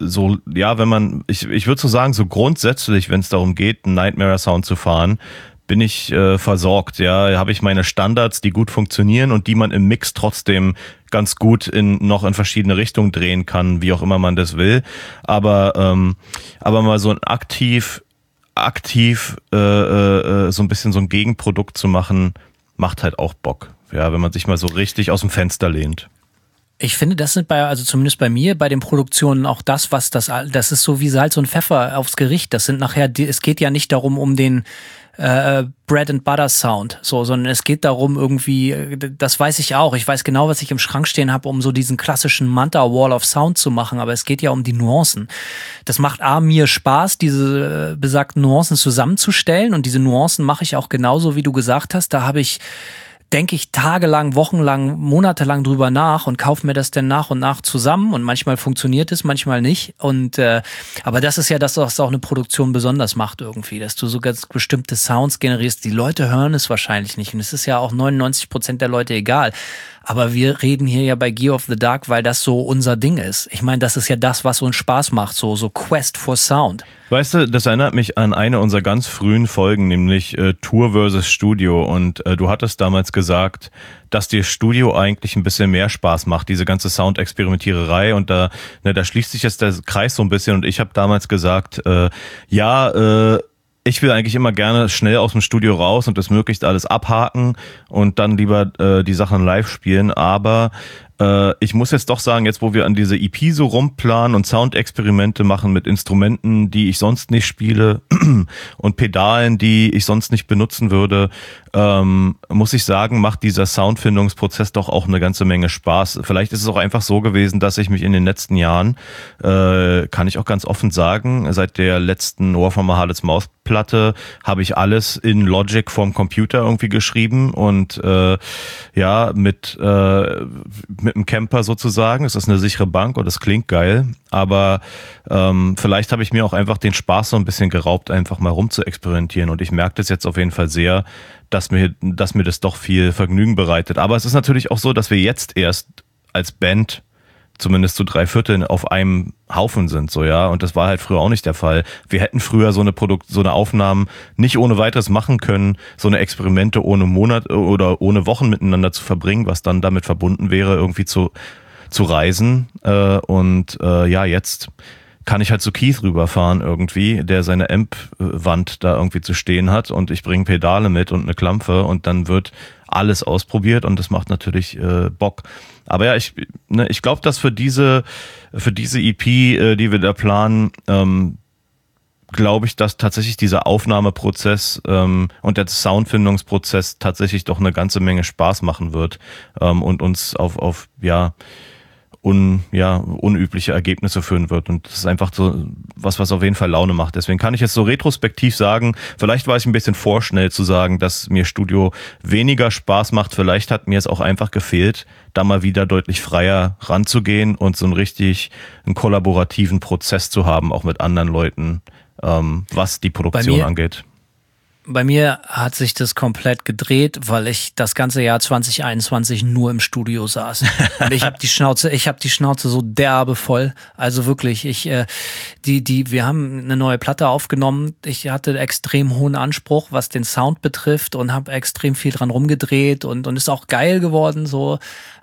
würde so sagen, so grundsätzlich, wenn es darum geht, einen Nightmare-Sound zu fahren, bin ich versorgt. Ja, habe ich meine Standards, die gut funktionieren und die man im Mix trotzdem ganz gut noch in verschiedene Richtungen drehen kann, wie auch immer man das will. Aber mal so ein aktiv so ein bisschen so ein Gegenprodukt zu machen, macht halt auch Bock. Ja, wenn man sich mal so richtig aus dem Fenster lehnt. Ich finde, das sind also zumindest bei mir, bei den Produktionen auch das ist so wie Salz und Pfeffer aufs Gericht. Das sind nachher, es geht ja nicht darum, um den Bread and Butter Sound, so, sondern es geht darum irgendwie, das weiß ich auch, ich weiß genau, was ich im Schrank stehen habe, um so diesen klassischen Manta Wall of Sound zu machen, aber es geht ja um die Nuancen. Das macht mir Spaß, diese besagten Nuancen zusammenzustellen und diese Nuancen mache ich auch genauso, wie du gesagt hast, denke ich tagelang, wochenlang, monatelang drüber nach und kaufe mir das dann nach und nach zusammen und manchmal funktioniert es, manchmal nicht und aber das ist ja das, was auch eine Produktion besonders macht irgendwie, dass du so ganz bestimmte Sounds generierst, die Leute hören es wahrscheinlich nicht und es ist ja auch 99% der Leute egal, aber wir reden hier ja bei Gear of the Dark, weil das so unser Ding ist. Ich meine, das ist ja das, was uns Spaß macht, so Quest for Sound. Weißt du, das erinnert mich an eine unserer ganz frühen Folgen, nämlich Tour versus Studio. Und du hattest damals gesagt, dass dir Studio eigentlich ein bisschen mehr Spaß macht, diese ganze Soundexperimentiererei. Und da schließt sich jetzt der Kreis so ein bisschen. Und ich habe damals gesagt, ich will eigentlich immer gerne schnell aus dem Studio raus und das möglichst alles abhaken und dann lieber die Sachen live spielen. Aber ich muss jetzt doch sagen, jetzt wo wir an diese EP so rumplanen und Soundexperimente machen mit Instrumenten, die ich sonst nicht spiele und Pedalen, die ich sonst nicht benutzen würde, muss ich sagen, macht dieser Soundfindungsprozess doch auch eine ganze Menge Spaß. Vielleicht ist es auch einfach so gewesen, dass ich mich in den letzten Jahren, kann ich auch ganz offen sagen, seit der letzten War from a Harlot's Mouth Platte habe ich alles in Logic vom Computer irgendwie geschrieben und mit einem Camper sozusagen. Es ist eine sichere Bank und es klingt geil, aber vielleicht habe ich mir auch einfach den Spaß so ein bisschen geraubt, einfach mal rum zu experimentieren, und ich merke das jetzt auf jeden Fall sehr, dass mir das doch viel Vergnügen bereitet. Aber es ist natürlich auch so, dass wir jetzt erst als Band zumindest zu 3/4 auf einem Haufen sind, so, ja. Und das war halt früher auch nicht der Fall. Wir hätten früher so eine Aufnahmen nicht ohne weiteres machen können, so eine Experimente ohne Monat oder ohne Wochen miteinander zu verbringen, was dann damit verbunden wäre, irgendwie zu reisen. Jetzt kann ich halt zu Keith rüberfahren irgendwie, der seine Amp-Wand da irgendwie zu stehen hat, und ich bringe Pedale mit und eine Klampfe, und dann wird alles ausprobiert, und das macht natürlich Bock. Aber ja, ich glaube, dass für diese EP, die wir da planen, glaube ich, dass tatsächlich dieser Aufnahmeprozess und der Soundfindungsprozess tatsächlich doch eine ganze Menge Spaß machen wird und uns auf unübliche Ergebnisse führen wird. Und das ist einfach so was auf jeden Fall Laune macht. Deswegen kann ich jetzt so retrospektiv sagen, vielleicht war ich ein bisschen vorschnell zu sagen, dass mir Studio weniger Spaß macht. Vielleicht hat mir es auch einfach gefehlt, da mal wieder deutlich freier ranzugehen und so einen kollaborativen Prozess zu haben, auch mit anderen Leuten, was die Produktion angeht. Bei mir hat sich das komplett gedreht, weil ich das ganze Jahr 2021 nur im Studio saß. Und ich habe die Schnauze so derbe voll. Also wirklich, wir haben eine neue Platte aufgenommen. Ich hatte extrem hohen Anspruch, was den Sound betrifft, und habe extrem viel dran rumgedreht und ist auch geil geworden, so.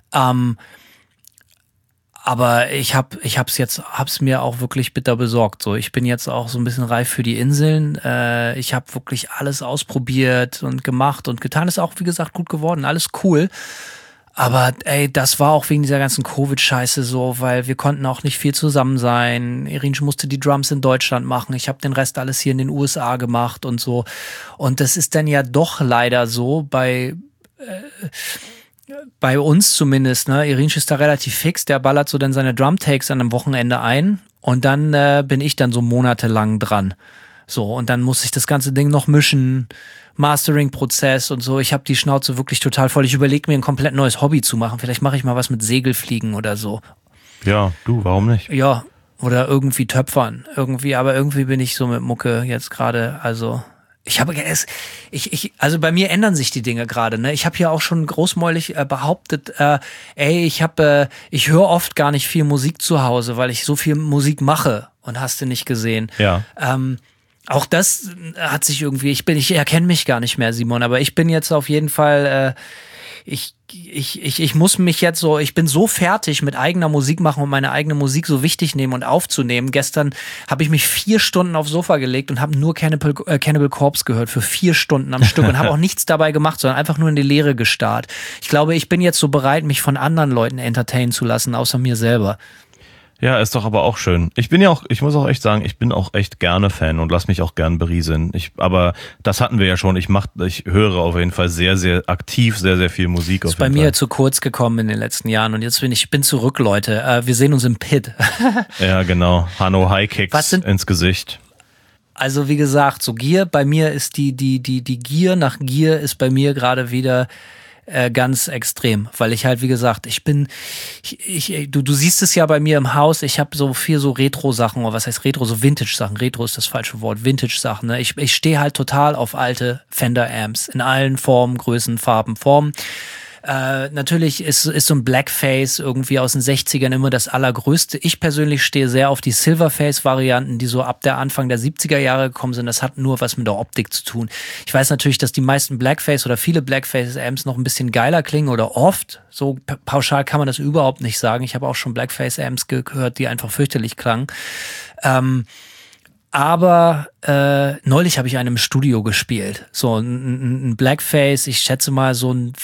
Aber ich hab's mir auch wirklich bitter besorgt. So, ich bin jetzt auch so ein bisschen reif für die Inseln. Ich habe wirklich alles ausprobiert und gemacht und getan. Ist auch, wie gesagt, gut geworden. Alles cool. Aber das war auch wegen dieser ganzen Covid-Scheiße so, weil wir konnten auch nicht viel zusammen sein. Irinsch musste die Drums in Deutschland machen. Ich habe den Rest alles hier in den USA gemacht und so. Und das ist dann ja doch leider so bei uns zumindest, ne? Irinsch ist da relativ fix, der ballert so dann seine Drum-Takes an einem Wochenende ein, und dann bin ich dann so monatelang dran. So, und dann muss ich das ganze Ding noch mischen, Mastering-Prozess und so. Ich habe die Schnauze wirklich total voll. Ich überlege mir ein komplett neues Hobby zu machen. Vielleicht mache ich mal was mit Segelfliegen oder so. Ja, warum nicht? Ja, oder irgendwie Töpfern. Aber irgendwie bin ich so mit Mucke jetzt gerade, also... Also bei mir ändern sich die Dinge gerade, ne? Ich habe ja auch schon großmäulig behauptet, ich höre oft gar nicht viel Musik zu Hause, weil ich so viel Musik mache, und hast du nicht gesehen. Ja. Auch das hat sich irgendwie, ich erkenne mich gar nicht mehr, Simon, aber ich bin jetzt auf jeden Fall, ich muss mich jetzt so, ich bin so fertig mit eigener Musik machen und meine eigene Musik so wichtig nehmen und aufzunehmen. Gestern habe ich mich 4 Stunden aufs Sofa gelegt und habe nur Cannibal Corpse gehört für 4 Stunden am Stück und habe auch nichts dabei gemacht, sondern einfach nur in die Leere gestarrt. Ich glaube, ich bin jetzt so bereit, mich von anderen Leuten entertainen zu lassen, außer mir selber. Ja, ist doch aber auch schön. Ich muss auch echt sagen, ich bin auch echt gerne Fan und lass mich auch gern berieseln. Aber das hatten wir ja schon. Ich höre auf jeden Fall sehr, sehr aktiv, sehr, sehr viel Musik. Ist bei mir zu kurz gekommen in den letzten Jahren, und jetzt bin zurück, Leute. Wir sehen uns im Pit. Ja, genau. Hanno High Kicks ins Gesicht. Also wie gesagt, so Gier, bei mir ist die Gier nach Gier ist bei mir gerade wieder ganz extrem, weil ich halt, wie gesagt, du siehst es ja bei mir im Haus, ich habe so viel so Retro-Sachen, oder was heißt Retro, so Vintage-Sachen, Retro ist das falsche Wort, Vintage-Sachen, ne? Ich stehe halt total auf alte Fender-Amps, in allen Formen, Größen, Farben, Formen. Natürlich ist so ein Blackface irgendwie aus den 60ern immer das Allergrößte. Ich persönlich stehe sehr auf die Silverface-Varianten, die so ab der Anfang der 70er Jahre gekommen sind. Das hat nur was mit der Optik zu tun. Ich weiß natürlich, dass die meisten Blackface oder viele Blackface-Amps noch ein bisschen geiler klingen, oder oft. So pauschal kann man das überhaupt nicht sagen. Ich habe auch schon Blackface-Amps gehört, die einfach fürchterlich klangen. Aber neulich habe ich einen im Studio gespielt. So ein Blackface, ich schätze mal so ein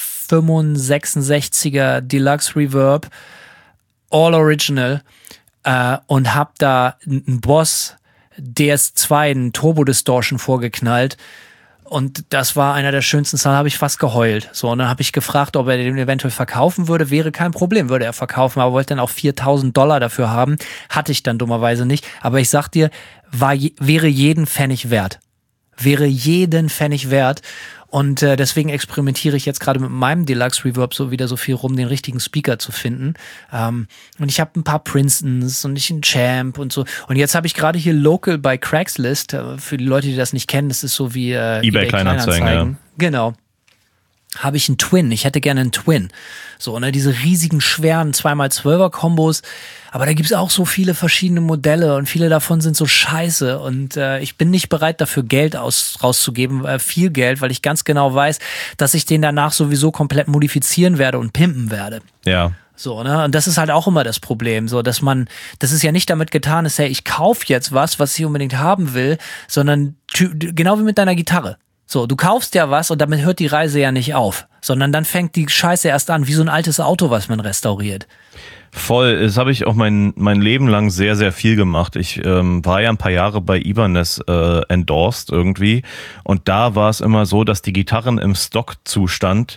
65er Deluxe Reverb, all original, und hab da einen Boss DS2, einen Turbo Distortion vorgeknallt. Und das war einer der schönsten Zahlen, habe ich fast geheult. So, und dann habe ich gefragt, ob er den eventuell verkaufen würde. Wäre kein Problem, würde er verkaufen, aber wollte dann auch $4.000 dafür haben. Hatte ich dann dummerweise nicht. Aber ich sag dir, wäre jeden Pfennig wert. Wäre jeden Pfennig wert. Und deswegen experimentiere ich jetzt gerade mit meinem Deluxe Reverb so wieder so viel rum, den richtigen Speaker zu finden. Und ich habe ein paar Princetons und ich einen Champ und so. Und jetzt habe ich gerade hier Local bei Craigslist, für die Leute, die das nicht kennen, das ist so wie eBay Kleinanzeigen. Ja. Genau. Habe ich einen Twin. Ich hätte gerne einen Twin. So, ne, diese riesigen, schweren 2x12er Kombos. Aber da gibt's auch so viele verschiedene Modelle und viele davon sind so scheiße. Und ich bin nicht bereit, dafür Geld rauszugeben, viel Geld, weil ich ganz genau weiß, dass ich den danach sowieso komplett modifizieren werde und pimpen werde. Ja. So, ne? Und das ist halt auch immer das Problem, so, dass das ist ja nicht damit getan ist, hey, ich kaufe jetzt was ich unbedingt haben will, sondern genau wie mit deiner Gitarre. So, du kaufst ja was und damit hört die Reise ja nicht auf, sondern dann fängt die Scheiße erst an, wie so ein altes Auto, was man restauriert. Voll, das habe ich auch mein Leben lang sehr, sehr viel gemacht. Ich war ja ein paar Jahre bei Ibanez endorsed irgendwie und da war es immer so, dass die Gitarren im Stockzustand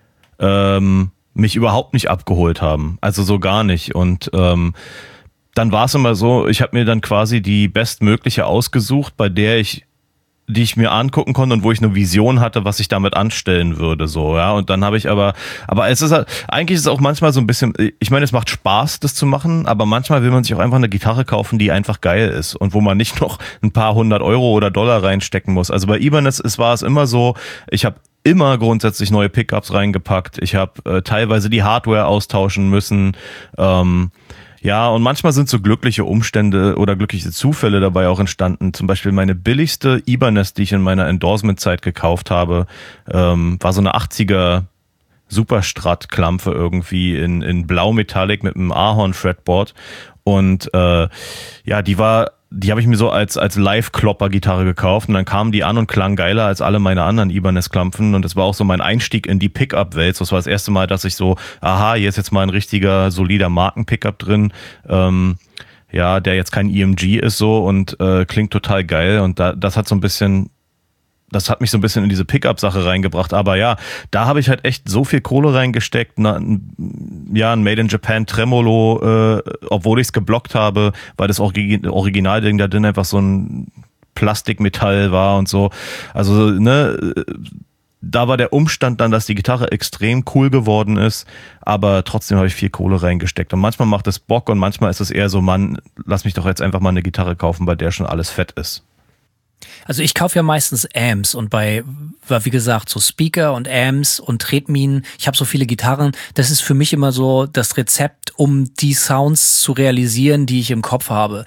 mich überhaupt nicht abgeholt haben, also so gar nicht und dann war es immer so, ich habe mir dann quasi die bestmögliche ausgesucht, die ich mir angucken konnte und wo ich eine Vision hatte, was ich damit anstellen würde, so, ja. Und dann habe ich aber es ist halt, eigentlich ist es auch manchmal so ein bisschen, ich meine, es macht Spaß, das zu machen, aber manchmal will man sich auch einfach eine Gitarre kaufen, die einfach geil ist und wo man nicht noch ein paar $100 oder Dollar reinstecken muss. Also bei Ibanez war es immer so, ich habe immer grundsätzlich neue Pickups reingepackt, ich habe teilweise die Hardware austauschen müssen, ja, und manchmal sind so glückliche Umstände oder glückliche Zufälle dabei auch entstanden. Zum Beispiel meine billigste Ibanez, die ich in meiner Endorsement-Zeit gekauft habe, war so eine 80er Superstrat-Klampe irgendwie in Blau Metallic mit einem Ahorn-Fretboard. Und ja, die habe ich mir so als Live-Klopper-Gitarre gekauft und dann kamen die an und klang geiler als alle meine anderen Ibanez-Klampfen und das war auch so mein Einstieg in die Pickup-Welt. Das war das erste Mal, dass ich so, hier ist jetzt mal ein richtiger, solider Marken-Pickup drin, ja, der jetzt kein EMG ist so und klingt total geil und das hat mich so ein bisschen in diese Pickup-Sache reingebracht. Aber ja, da habe ich halt echt so viel Kohle reingesteckt. Ein Made in Japan Tremolo, obwohl ich es geblockt habe, weil das Originalding da drin einfach so ein Plastikmetall war und so. Also, ne, da war der Umstand dann, dass die Gitarre extrem cool geworden ist, aber trotzdem habe ich viel Kohle reingesteckt. Und manchmal macht es Bock und manchmal ist es eher so, Mann, lass mich doch jetzt einfach mal eine Gitarre kaufen, bei der schon alles fett ist. Also ich kaufe ja meistens Amps und wie gesagt, so Speaker und Amps und Tretminen, ich habe so viele Gitarren, das ist für mich immer so das Rezept, um die Sounds zu realisieren, die ich im Kopf habe.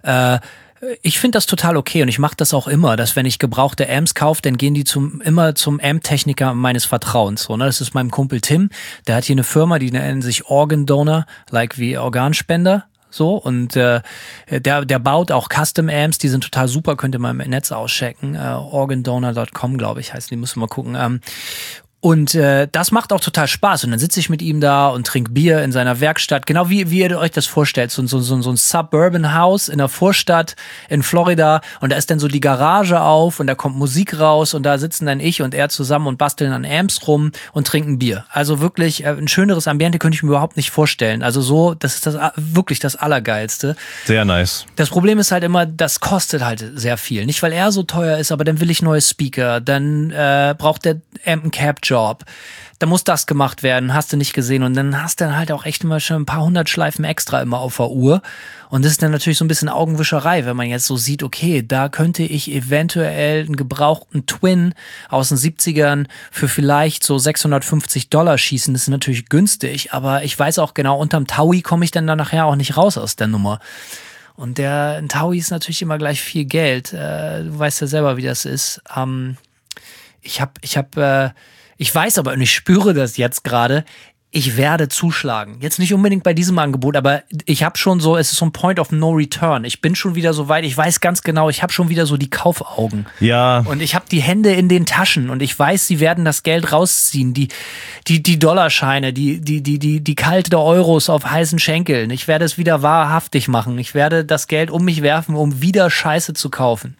Ich finde das total okay und ich mache das auch immer, dass wenn ich gebrauchte Amps kaufe, dann gehen die immer zum Amp-Techniker meines Vertrauens. So, ne? Das ist meinem Kumpel Tim, der hat hier eine Firma, die nennt sich Organ Donor, like wie Organspender. So, und der baut auch Custom Amps, die sind total super, könnt ihr mal im Netz auschecken. Organdonor.com, glaube ich, heißen die, müssen wir mal gucken. Und das macht auch total Spaß. Und dann sitze ich mit ihm da und trinke Bier in seiner Werkstatt. Genau wie ihr euch das vorstellt. So ein Suburban House in der Vorstadt in Florida. Und da ist dann so die Garage auf und da kommt Musik raus. Und da sitzen dann ich und er zusammen und basteln an Amps rum und trinken Bier. Also wirklich ein schöneres Ambiente könnte ich mir überhaupt nicht vorstellen. Also so, das ist wirklich das Allergeilste. Sehr nice. Das Problem ist halt immer, das kostet halt sehr viel. Nicht, weil er so teuer ist, aber dann will ich neue Speaker. Dann braucht der Amp einen Cap-Job. Da muss das gemacht werden, hast du nicht gesehen. Und dann hast du dann halt auch echt immer schon ein paar 100 Schleifen extra immer auf der Uhr. Und das ist dann natürlich so ein bisschen Augenwischerei, wenn man jetzt so sieht, okay, da könnte ich eventuell einen gebrauchten Twin aus den 70ern für vielleicht so $650 schießen. Das ist natürlich günstig, aber ich weiß auch genau, unterm Taui komme ich dann nachher auch nicht raus aus der Nummer. Und ein Taui ist natürlich immer gleich viel Geld. Du weißt ja selber, wie das ist. Ich weiß aber und ich spüre das jetzt gerade, ich werde zuschlagen. Jetzt nicht unbedingt bei diesem Angebot, aber ich habe schon so, es ist so ein Point of No Return. Ich bin schon wieder so weit, ich weiß ganz genau, ich habe schon wieder so die Kaufaugen. Ja. Und ich habe die Hände in den Taschen und ich weiß, sie werden das Geld rausziehen. Die Dollarscheine, die kalte Euros auf heißen Schenkeln. Ich werde es wieder wahrhaftig machen. Ich werde das Geld um mich werfen, um wieder Scheiße zu kaufen.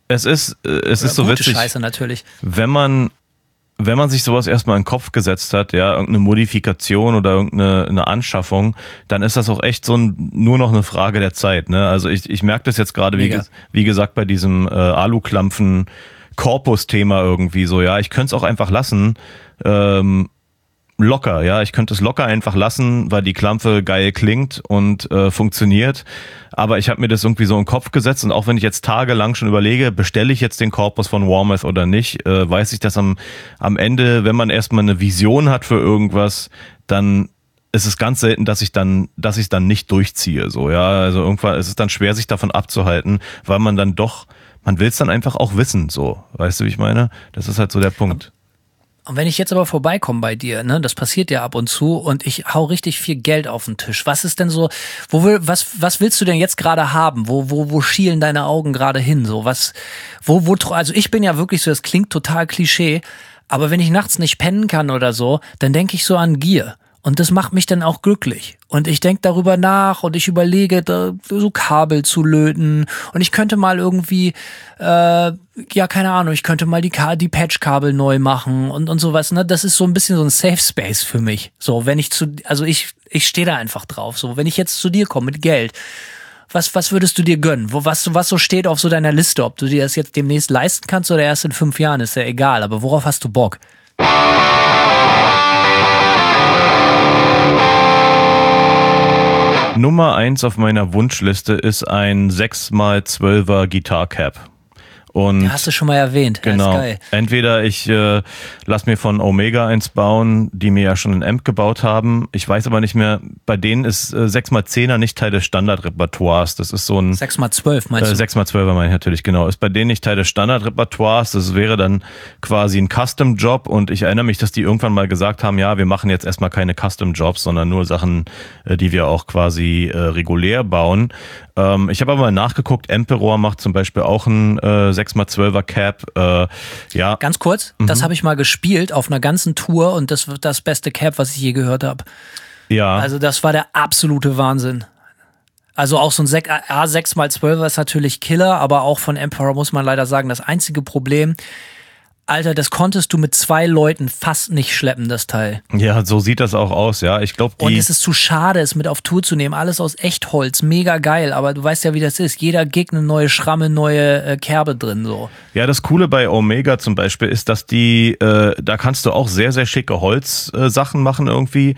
Es ist so gute witzig, Scheiße natürlich. wenn man sich sowas erstmal in den Kopf gesetzt hat, ja, irgendeine Modifikation oder irgendeine Anschaffung, dann ist das auch echt nur noch eine Frage der Zeit, ne? Also ich merke das jetzt gerade, wie gesagt, bei diesem Aluklampfen-Korpus-Thema irgendwie so, ja, ich könnte es auch einfach lassen, locker, ja, ich könnte es locker einfach lassen, weil die Klampfe geil klingt und funktioniert, aber ich habe mir das irgendwie so in den Kopf gesetzt und auch wenn ich jetzt tagelang schon überlege, bestelle ich jetzt den Korpus von Warmoth oder nicht, weiß ich, dass am Ende, wenn man erstmal eine Vision hat für irgendwas, dann ist es ganz selten, dass ich dann nicht durchziehe, so, ja, also irgendwann ist es dann schwer, sich davon abzuhalten, weil man will es dann einfach auch wissen, so, weißt du, wie ich meine? Das ist halt so der Punkt. Und wenn ich jetzt aber vorbeikomme bei dir, ne, das passiert ja ab und zu und ich hau richtig viel Geld auf den Tisch. Was ist denn so, was willst du denn jetzt gerade haben? Wo schielen deine Augen gerade hin? So, also ich bin ja wirklich so, das klingt total Klischee, aber wenn ich nachts nicht pennen kann oder so, dann denke ich so an Gier. Und das macht mich dann auch glücklich. Und ich denke darüber nach und ich überlege, so Kabel zu löten. Und ich könnte mal irgendwie, keine Ahnung, ich könnte mal die Patchkabel neu machen und sowas. Ne? Das ist so ein bisschen so ein Safe Space für mich. So, wenn ich ich stehe da einfach drauf. So, wenn ich jetzt zu dir komme mit Geld, was würdest du dir gönnen? Was so steht auf so deiner Liste? Ob du dir das jetzt demnächst leisten kannst oder erst in 5 Jahren, ist ja egal. Aber worauf hast du Bock? Nummer 1 auf meiner Wunschliste ist ein 6x12er Guitar Cap. Und ja, hast du schon mal erwähnt. Genau. Ja, ist geil. Entweder ich lass mir von Omega eins bauen, die mir ja schon ein Amp gebaut haben. Ich weiß aber nicht mehr, bei denen ist 6x10er nicht Teil des Standardrepertoires. Das ist so ein 6x12 meinst du? 6x12er meine ich natürlich, genau. Ist bei denen nicht Teil des Standardrepertoires. Das wäre dann quasi ein Custom-Job und ich erinnere mich, dass die irgendwann mal gesagt haben, ja, wir machen jetzt erstmal keine Custom-Jobs, sondern nur Sachen, die wir auch quasi regulär bauen. Ich habe aber mal nachgeguckt, Emperor macht zum Beispiel auch ein 6x12er Cap. Ja. Ganz kurz, das habe ich mal gespielt auf einer ganzen Tour und das wird das beste Cap, was ich je gehört habe. Ja. Also das war der absolute Wahnsinn. Also auch so ein 6x12er ist natürlich Killer, aber auch von Emperor muss man leider sagen, das einzige Problem, Alter, das konntest du mit 2 Leuten fast nicht schleppen, das Teil. Ja, so sieht das auch aus, ja. Ich glaube, und es ist zu schade, es mit auf Tour zu nehmen. Alles aus Echtholz, mega geil. Aber du weißt ja, wie das ist. Jeder Gig eine neue Schramme, neue Kerbe drin, so. Ja, das Coole bei Omega zum Beispiel ist, dass da kannst du auch sehr, sehr schicke Holzsachen machen irgendwie.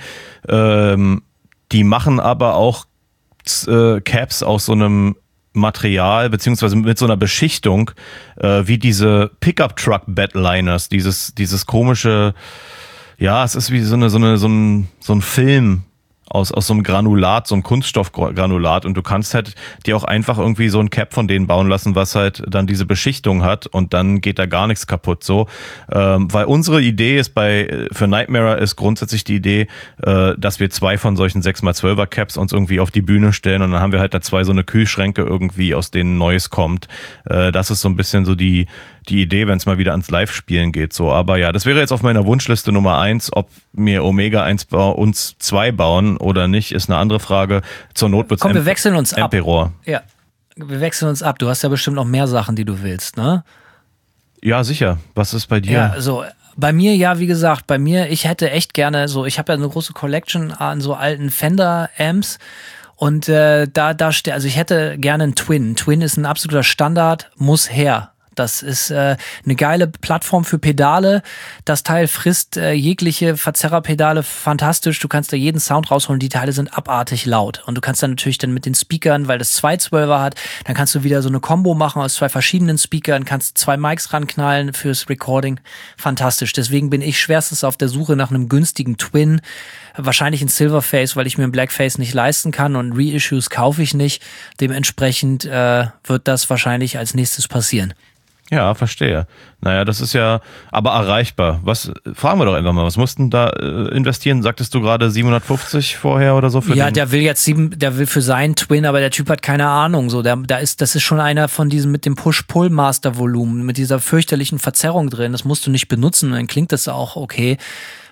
Die machen aber auch Caps aus so einem Material, beziehungsweise mit so einer Beschichtung, wie diese Pickup-Truck-Badliners, dieses komische, ja, es ist wie so ein Film aus so einem Granulat, so einem Kunststoffgranulat und du kannst halt dir auch einfach irgendwie so ein Cap von denen bauen lassen, was halt dann diese Beschichtung hat und dann geht da gar nichts kaputt, so. Weil unsere Idee ist für Nightmare ist grundsätzlich die Idee, dass wir 2 von solchen 6x12er Caps uns irgendwie auf die Bühne stellen und dann haben wir halt da 2 so eine Kühlschränke irgendwie, aus denen Neues kommt. Das ist so ein bisschen so die Idee, wenn es mal wieder ans Live-Spielen geht, so. Aber ja, das wäre jetzt auf meiner Wunschliste Nummer 1, ob mir Omega 1 uns 2 bauen oder nicht, ist eine andere Frage. Zur Not wird's wir wechseln uns ab. Emperor. Ja, wir wechseln uns ab. Du hast ja bestimmt noch mehr Sachen, die du willst, ne? Ja, sicher. Was ist bei dir? Ja, so. Bei mir, ja, wie gesagt, ich hätte echt gerne so, ich habe ja eine große Collection an so alten Fender-Amps. Und also ich hätte gerne einen Twin. Twin ist ein absoluter Standard, muss her. Das ist eine geile Plattform für Pedale. Das Teil frisst jegliche Verzerrerpedale fantastisch. Du kannst da jeden Sound rausholen. Die Teile sind abartig laut. Und du kannst dann natürlich dann mit den Speakern, weil das 212er hat, dann kannst du wieder so eine Combo machen aus 2 verschiedenen Speakern, kannst 2 Mics ranknallen fürs Recording. Fantastisch. Deswegen bin ich schwerstens auf der Suche nach einem günstigen Twin. Wahrscheinlich ein Silverface, weil ich mir ein Blackface nicht leisten kann und Reissues kaufe ich nicht. Dementsprechend wird das wahrscheinlich als nächstes passieren. Ja, verstehe. Naja, das ist ja aber erreichbar. Fragen wir doch einfach mal, was mussten da investieren? Sagtest du gerade 750 vorher oder so? Der will für seinen Twin, aber der Typ hat keine Ahnung. So, das ist schon einer von diesen mit dem Push-Pull-Master-Volumen, mit dieser fürchterlichen Verzerrung drin. Das musst du nicht benutzen, dann klingt das auch okay.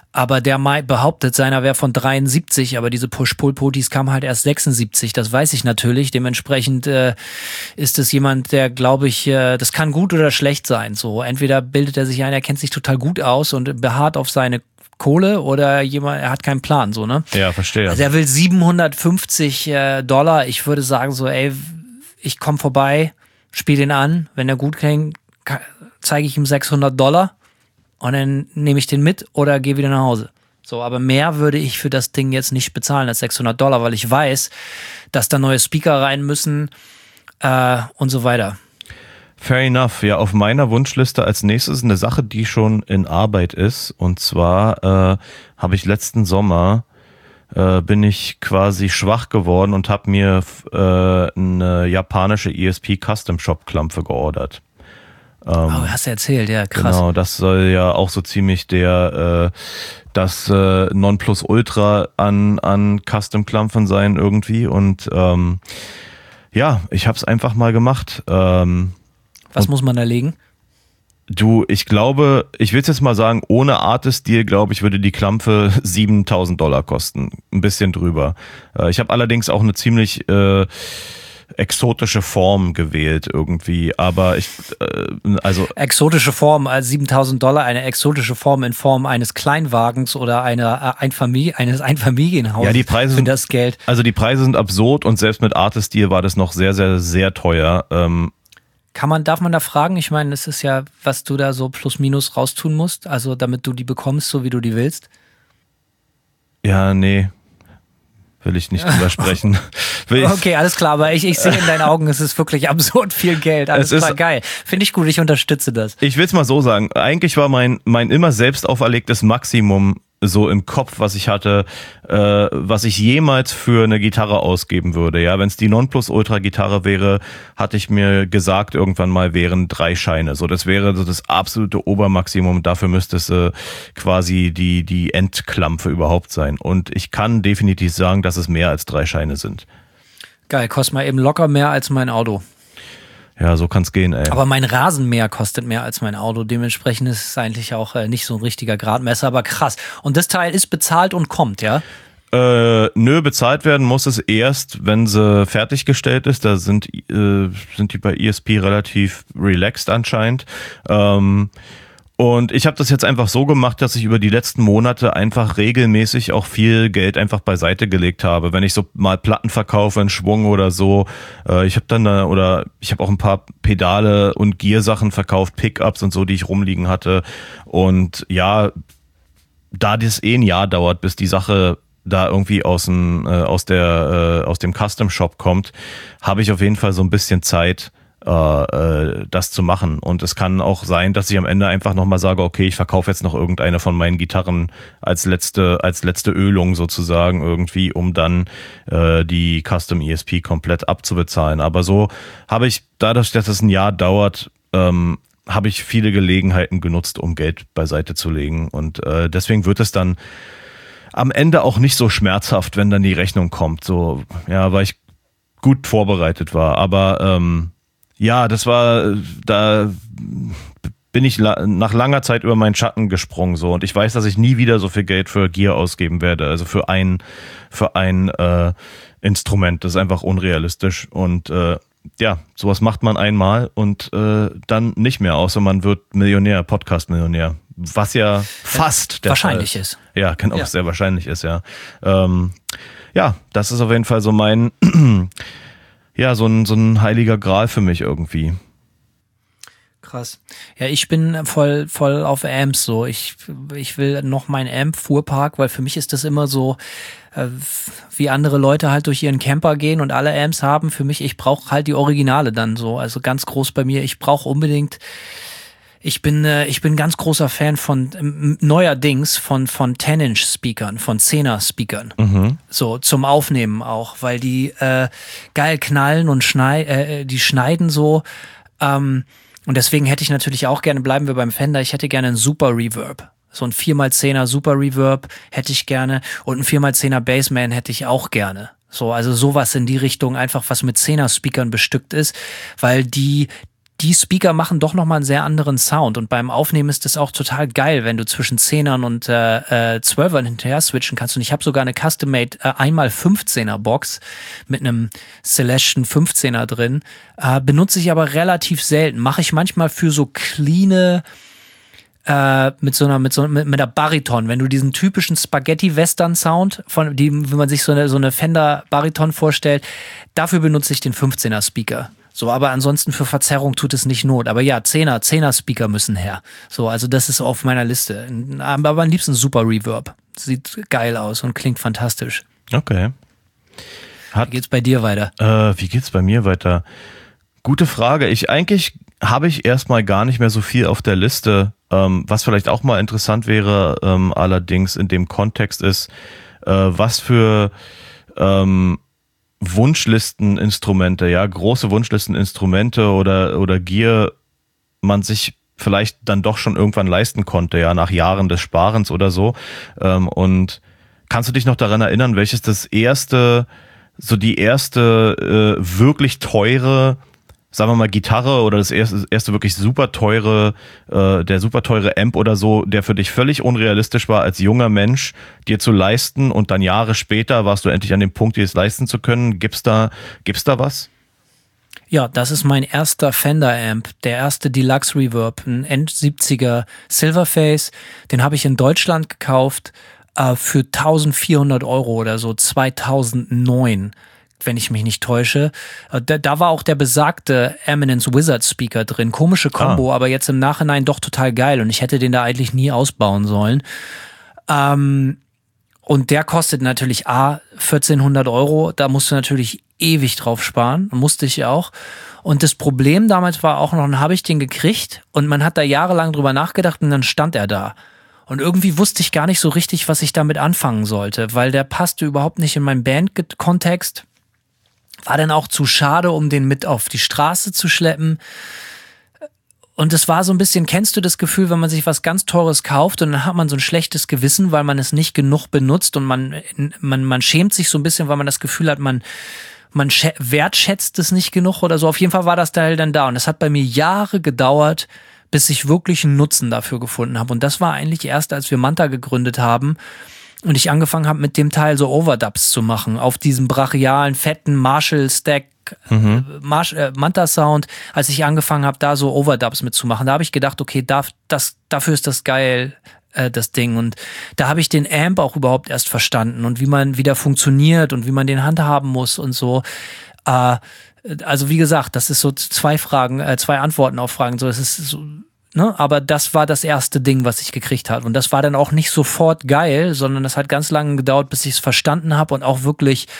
Aber der behauptet, seiner wäre von 73, aber diese Push-Pull-Potis kamen halt erst 76. Das weiß ich natürlich. Dementsprechend ist es jemand, der, glaube ich, das kann gut oder schlecht sein. So, entweder bildet er sich ein, er kennt sich total gut aus und beharrt auf seine Kohle oder er hat keinen Plan, so, ne? Ja, verstehe. Also er will $750. Ich würde sagen so, ey, ich komme vorbei, spiel den an. Wenn er gut klingt, zeige ich ihm $600 und dann nehme ich den mit oder gehe wieder nach Hause. So, aber mehr würde ich für das Ding jetzt nicht bezahlen als $600, weil ich weiß, dass da neue Speaker rein müssen und so weiter. Fair enough. Ja, auf meiner Wunschliste als nächstes eine Sache, die schon in Arbeit ist. Und zwar habe ich letzten Sommer bin ich quasi schwach geworden und habe mir eine japanische ESP Custom Shop Klampfe geordert. Hast du erzählt, ja, krass. Genau, das soll ja auch so ziemlich das Nonplusultra an Custom Klampfen sein irgendwie. Und ja, ich habe es einfach mal gemacht. Was muss man da legen? Du, ich glaube, ich will jetzt mal sagen, ohne Artist-Deal, glaube ich, würde die Klampfe $7.000 kosten. Ein bisschen drüber. Ich habe allerdings auch eine ziemlich exotische Form gewählt irgendwie, aber also exotische Form als $7.000, eine exotische Form in Form eines Kleinwagens oder eines Einfamilienhauses. Ja, die Preise für das Geld. Also die Preise sind absurd und selbst mit Artist-Deal war das noch sehr, sehr, sehr teuer. Darf man da fragen? Ich meine, das ist ja, was du da so plus minus raustun musst, also damit du die bekommst, so wie du die willst. Ja, nee. Will ich nicht drüber sprechen. Okay, alles klar, aber ich sehe in deinen Augen, es ist wirklich absurd viel Geld. Alles klar, geil. Finde ich gut, ich unterstütze das. Ich will es mal so sagen, eigentlich war mein immer selbst auferlegtes Maximum so im Kopf, was ich hatte, was ich jemals für eine Gitarre ausgeben würde. Ja, wenn es die Nonplusultra-Gitarre wäre, hatte ich mir gesagt, irgendwann mal wären 3 Scheine. So, das wäre so das absolute Obermaximum. Dafür müsste es quasi die Endklampfe überhaupt sein. Und ich kann definitiv sagen, dass es mehr als 3 Scheine sind. Geil, kostet mal eben locker mehr als mein Auto. Ja, so kann's gehen, ey. Aber mein Rasenmäher kostet mehr als mein Auto. Dementsprechend ist es eigentlich auch nicht so ein richtiger Gradmesser, aber krass. Und das Teil ist bezahlt und kommt, ja? Nö, bezahlt werden muss es erst, wenn sie fertiggestellt ist. Da sind die bei ESP relativ relaxed anscheinend. Und ich habe das jetzt einfach so gemacht, dass ich über die letzten Monate einfach regelmäßig auch viel Geld einfach beiseite gelegt habe. Wenn ich so mal Platten verkaufe, einen Schwung oder so, ich habe auch ein paar Pedale und Gear-Sachen verkauft, Pickups und so, die ich rumliegen hatte. Und ja, da das ein Jahr dauert, bis die Sache da irgendwie aus dem Custom Shop kommt, habe ich auf jeden Fall so ein bisschen Zeit, das zu machen. Und es kann auch sein, dass ich am Ende einfach nochmal sage, okay, ich verkaufe jetzt noch irgendeine von meinen Gitarren als letzte Ölung sozusagen irgendwie, um dann die Custom ESP komplett abzubezahlen. Aber so habe ich, dadurch, dass es ein Jahr dauert, habe ich viele Gelegenheiten genutzt, um Geld beiseite zu legen. Und deswegen wird es dann am Ende auch nicht so schmerzhaft, wenn dann die Rechnung kommt. So, ja, weil ich gut vorbereitet war. Aber ja, da bin ich nach langer Zeit über meinen Schatten gesprungen so und ich weiß, dass ich nie wieder so viel Geld für Gear ausgeben werde, also für ein Instrument, das ist einfach unrealistisch und ja, sowas macht man einmal und dann nicht mehr, außer man wird Millionär, Podcast-Millionär, was ja fast der wahrscheinlich Fall ist. Ja, kann auch sehr wahrscheinlich ist, ja. Ja, das ist auf jeden Fall so mein ja, so ein heiliger Gral für mich irgendwie. Krass. Ja, ich bin voll auf Amps so. Ich will noch meinen Amp-Fuhrpark, weil für mich ist das immer so, wie andere Leute halt durch ihren Camper gehen und alle Amps haben. Für mich, ich brauche halt die Originale dann so. Also ganz groß bei mir. Ich brauche unbedingt. Ich bin ganz großer Fan von neuerdings von 10-Inch-Speakern, von 10er-Speakern. So zum Aufnehmen auch, weil die geil knallen und die schneiden so. Und deswegen hätte ich natürlich auch gerne, bleiben wir beim Fender, ich hätte gerne einen Super Reverb. So ein 4x10er Super Reverb hätte ich gerne und ein 4x10er Bassman hätte ich auch gerne. So, also sowas in die Richtung, einfach was mit 10er-Speakern bestückt ist, weil die die Speaker machen doch nochmal einen sehr anderen Sound und beim Aufnehmen ist das auch total geil, wenn du zwischen 10ern und 12ern hinterher switchen kannst und ich habe sogar eine Custom-Made 1x15er Box mit einem Celestion 15er drin, benutze ich aber relativ selten, mache ich manchmal für so cleane mit der Bariton, wenn du diesen typischen Spaghetti-Western-Sound, wie man sich so eine Fender Bariton vorstellt, dafür benutze ich den 15er Speaker. So, aber ansonsten für Verzerrung tut es nicht Not. Aber ja, 10er Speaker müssen her. So, also das ist auf meiner Liste. Aber am liebsten super Reverb. Sieht geil aus und klingt fantastisch. Okay. Wie geht's bei dir weiter? Wie geht's bei mir weiter? Gute Frage. Habe ich erstmal gar nicht mehr so viel auf der Liste. Was vielleicht auch mal interessant wäre, allerdings in dem Kontext ist, was für Wunschlisteninstrumente, ja, große Wunschlisteninstrumente oder Gear man sich vielleicht dann doch schon irgendwann leisten konnte, ja, nach Jahren des Sparens oder so. Und kannst du dich noch daran erinnern, welches die erste wirklich teure, sagen wir mal, Gitarre oder das erste wirklich super teure, der super teure Amp oder so, der für dich völlig unrealistisch war, als junger Mensch dir zu leisten und dann Jahre später warst du endlich an dem Punkt, dir es leisten zu können. Gibt's da was? Ja, das ist mein erster Fender Amp, der erste Deluxe Reverb, ein End-70er Silverface. Den habe ich in Deutschland gekauft für 1.400 Euro oder so, 2009. Wenn ich mich nicht täusche. Da war auch der besagte Eminence Wizard Speaker drin. Komische Kombo, aber jetzt im Nachhinein doch total geil und ich hätte den da eigentlich nie ausbauen sollen. Und der kostet natürlich 1.400 Euro. Da musst du natürlich ewig drauf sparen. Musste ich auch. Und das Problem damals war auch noch, dann habe ich den gekriegt und man hat da jahrelang drüber nachgedacht und dann stand er da. Und irgendwie wusste ich gar nicht so richtig, was ich damit anfangen sollte, weil der passte überhaupt nicht in meinen Band-Kontext. War dann auch zu schade, um den mit auf die Straße zu schleppen. Und es war so ein bisschen, kennst du das Gefühl, wenn man sich was ganz Teures kauft und dann hat man so ein schlechtes Gewissen, weil man es nicht genug benutzt und man schämt sich so ein bisschen, weil man das Gefühl hat, man wertschätzt es nicht genug oder so. Auf jeden Fall war das Teil dann da und es hat bei mir Jahre gedauert, bis ich wirklich einen Nutzen dafür gefunden habe. Und das war eigentlich erst, als wir Manta gegründet haben, und ich angefangen habe, mit dem Teil so Overdubs zu machen, auf diesem brachialen, fetten Marshall-Stack, Manta-Sound, als ich angefangen habe, da so Overdubs mitzumachen. Da habe ich gedacht, okay, dafür ist das geil, das Ding. Und da habe ich den Amp auch überhaupt erst verstanden und wie der funktioniert und wie man den handhaben muss und so. Also wie gesagt, das ist so zwei Antworten auf Fragen. So, es ist so, ne? Aber das war das erste Ding, was ich gekriegt habe. Und das war dann auch nicht sofort geil, sondern das hat ganz lange gedauert, bis ich es verstanden habe und auch wirklich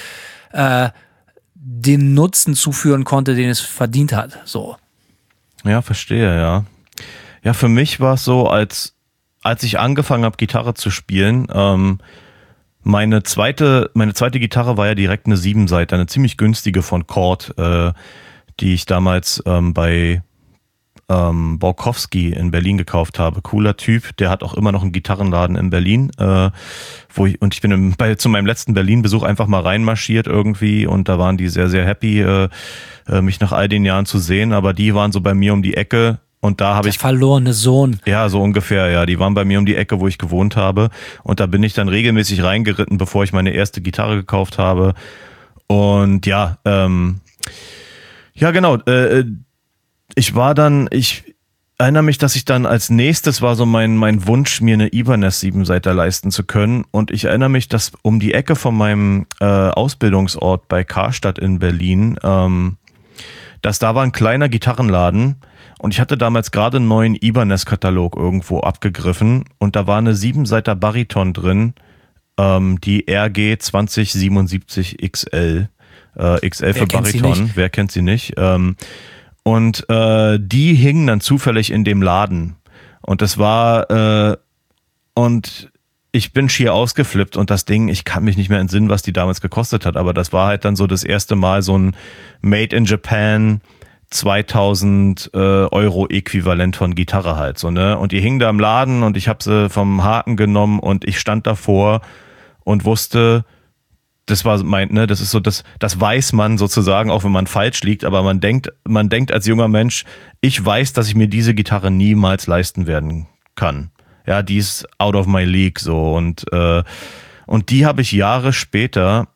den Nutzen zuführen konnte, den es verdient hat. So. Ja, verstehe, ja. Ja, für mich war es so, als ich angefangen habe, Gitarre zu spielen, meine zweite Gitarre war ja direkt eine 7-Seiter, eine ziemlich günstige von Chord, die ich damals bei Borkowski in Berlin gekauft habe. Cooler Typ, der hat auch immer noch einen Gitarrenladen in Berlin, ich bin zu meinem letzten Berlin-Besuch einfach mal reinmarschiert irgendwie und da waren die sehr, sehr happy, mich nach all den Jahren zu sehen, aber die waren so bei mir um die Ecke und da habe ich... Der verlorene Sohn. Ja, so ungefähr, ja. Die waren bei mir um die Ecke, wo ich gewohnt habe und da bin ich dann regelmäßig reingeritten, bevor ich meine erste Gitarre gekauft habe und ja, genau, ich erinnere mich, dass ich dann als nächstes war so mein Wunsch, mir eine Ibanez 7-Seiter leisten zu können. Und ich erinnere mich, dass um die Ecke von meinem Ausbildungsort bei Karstadt in Berlin, dass da war ein kleiner Gitarrenladen und ich hatte damals gerade einen neuen Ibanez-Katalog irgendwo abgegriffen und da war eine 7-Seiter Bariton drin, die RG 2077 XL. XL für Bariton, wer kennt sie nicht? Und die hingen dann zufällig in dem Laden. Und das war, und ich bin schier ausgeflippt und das Ding, ich kann mich nicht mehr entsinnen, was die damals gekostet hat, aber das war halt dann so das erste Mal so ein Made in Japan 2000 Euro Äquivalent von Gitarre halt so, ne? Und die hingen da im Laden und ich habe sie vom Haken genommen und ich stand davor und wusste, das war das ist so, das weiß man sozusagen, auch wenn man falsch liegt, aber man denkt als junger Mensch, ich weiß, dass ich mir diese Gitarre niemals leisten werden kann. Ja, die ist out of my league, so, und die habe ich Jahre später,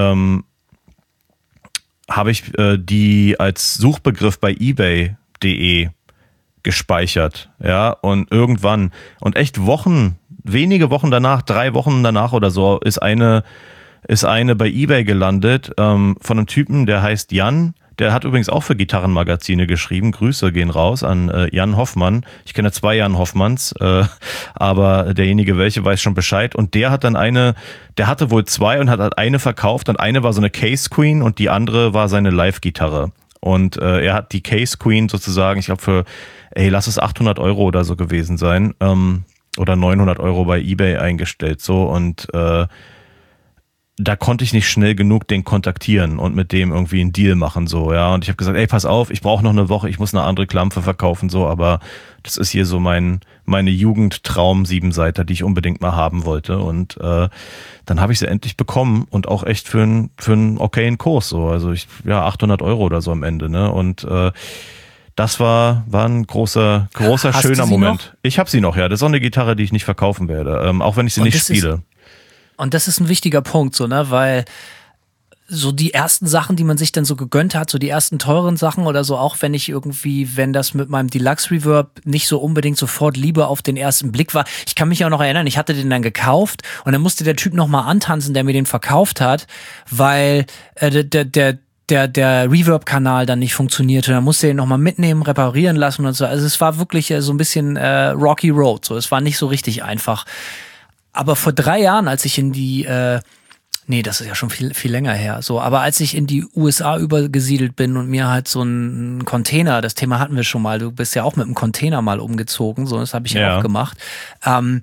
habe ich die als Suchbegriff bei eBay.de gespeichert, ja, und irgendwann, und echt wenige Wochen danach, 3 Wochen danach oder so, ist eine bei eBay gelandet, von einem Typen, der heißt Jan. Der hat übrigens auch für Gitarrenmagazine geschrieben. Grüße gehen raus an Jan Hoffmann. Ich kenne 2 Jan Hoffmanns, aber derjenige welche weiß schon Bescheid. Und der hat dann der hatte wohl 2 und hat halt eine verkauft. Und eine war so eine Case Queen und die andere war seine Live-Gitarre. Und er hat die Case Queen sozusagen, ich glaube lass es 800 € oder so gewesen sein, oder 900 € bei eBay eingestellt, so, und da konnte ich nicht schnell genug den kontaktieren und mit dem irgendwie einen Deal machen, so, ja. Und ich habe gesagt, pass auf, ich brauche noch eine Woche, ich muss eine andere Klampfe verkaufen, so, aber das ist hier so meine Jugendtraum-Siebenseiter, die ich unbedingt mal haben wollte. Und dann habe ich sie endlich bekommen und auch echt für einen okayen Kurs, so. Also 800 € oder so am Ende, ne? Und das war ein großer schöner Moment. Noch? Ich habe sie noch, ja. Das ist auch eine Gitarre, die ich nicht verkaufen werde, auch wenn ich sie nicht spiele. Und das ist ein wichtiger Punkt, so, ne, weil so die ersten Sachen, die man sich dann so gegönnt hat, so die ersten teuren Sachen oder so, auch wenn das mit meinem Deluxe Reverb nicht so unbedingt sofort Liebe auf den ersten Blick war. Ich kann mich auch noch erinnern, ich hatte den dann gekauft und dann musste der Typ nochmal antanzen, der mir den verkauft hat, weil der Reverb-Kanal dann nicht funktionierte. Dann musste er ihn nochmal mitnehmen, reparieren lassen und so. Also es war wirklich so ein bisschen Rocky Road, so. Es war nicht so richtig einfach. Aber vor 3 Jahren, als ich in die, das ist ja schon viel, viel länger her, so, aber als ich in die USA übergesiedelt bin und mir halt so ein Container, das Thema hatten wir schon mal, du bist ja auch mit einem Container mal umgezogen, so, das habe ich ja auch gemacht, und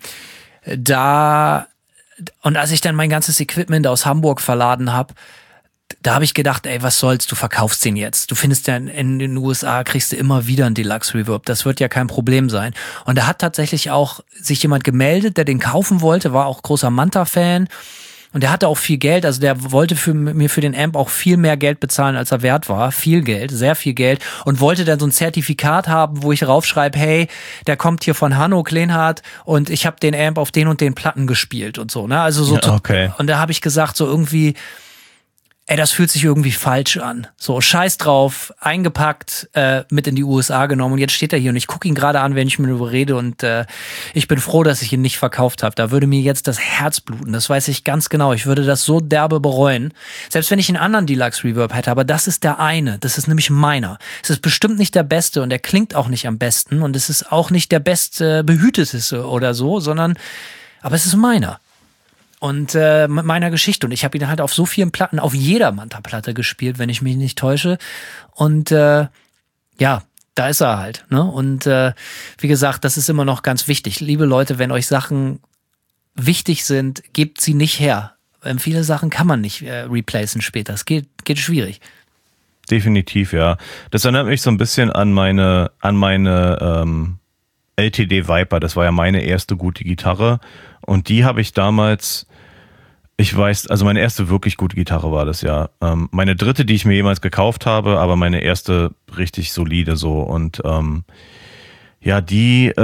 als ich dann mein ganzes Equipment aus Hamburg verladen habe, da habe ich gedacht, was soll's, du verkaufst den jetzt. Du findest ja in den USA, kriegst du immer wieder einen Deluxe Reverb. Das wird ja kein Problem sein. Und da hat tatsächlich auch sich jemand gemeldet, der den kaufen wollte, war auch großer Manta-Fan. Und der hatte auch viel Geld, also der wollte mir für den Amp auch viel mehr Geld bezahlen, als er wert war. Viel Geld, sehr viel Geld. Und wollte dann so ein Zertifikat haben, wo ich raufschreibe, hey, der kommt hier von Hanno Kleinhardt und ich habe den Amp auf den und den Platten gespielt und so, ne? Also so. Ja, okay. Und da habe ich gesagt, so irgendwie, das fühlt sich irgendwie falsch an. So, scheiß drauf, eingepackt, mit in die USA genommen und jetzt steht er hier und ich gucke ihn gerade an, wenn ich mit ihm rede und ich bin froh, dass ich ihn nicht verkauft habe. Da würde mir jetzt das Herz bluten, das weiß ich ganz genau. Ich würde das so derbe bereuen. Selbst wenn ich einen anderen Deluxe Reverb hätte, aber das ist der eine, das ist nämlich meiner. Es ist bestimmt nicht der beste und der klingt auch nicht am besten und es ist auch nicht der best behüteteste oder so, aber es ist meiner. Und mit meiner Geschichte. Und ich habe ihn halt auf so vielen Platten, auf jeder Manta-Platte gespielt, wenn ich mich nicht täusche. Und da ist er halt. Ne? Und wie gesagt, das ist immer noch ganz wichtig. Liebe Leute, wenn euch Sachen wichtig sind, gebt sie nicht her. Viele Sachen kann man nicht replacen später. Es geht schwierig. Definitiv, ja. Das erinnert mich so ein bisschen an meine LTD Viper. Das war ja meine erste gute Gitarre. Und die habe ich damals, meine erste wirklich gute Gitarre war das, ja. Meine dritte, die ich mir jemals gekauft habe, aber meine erste richtig solide so. Und die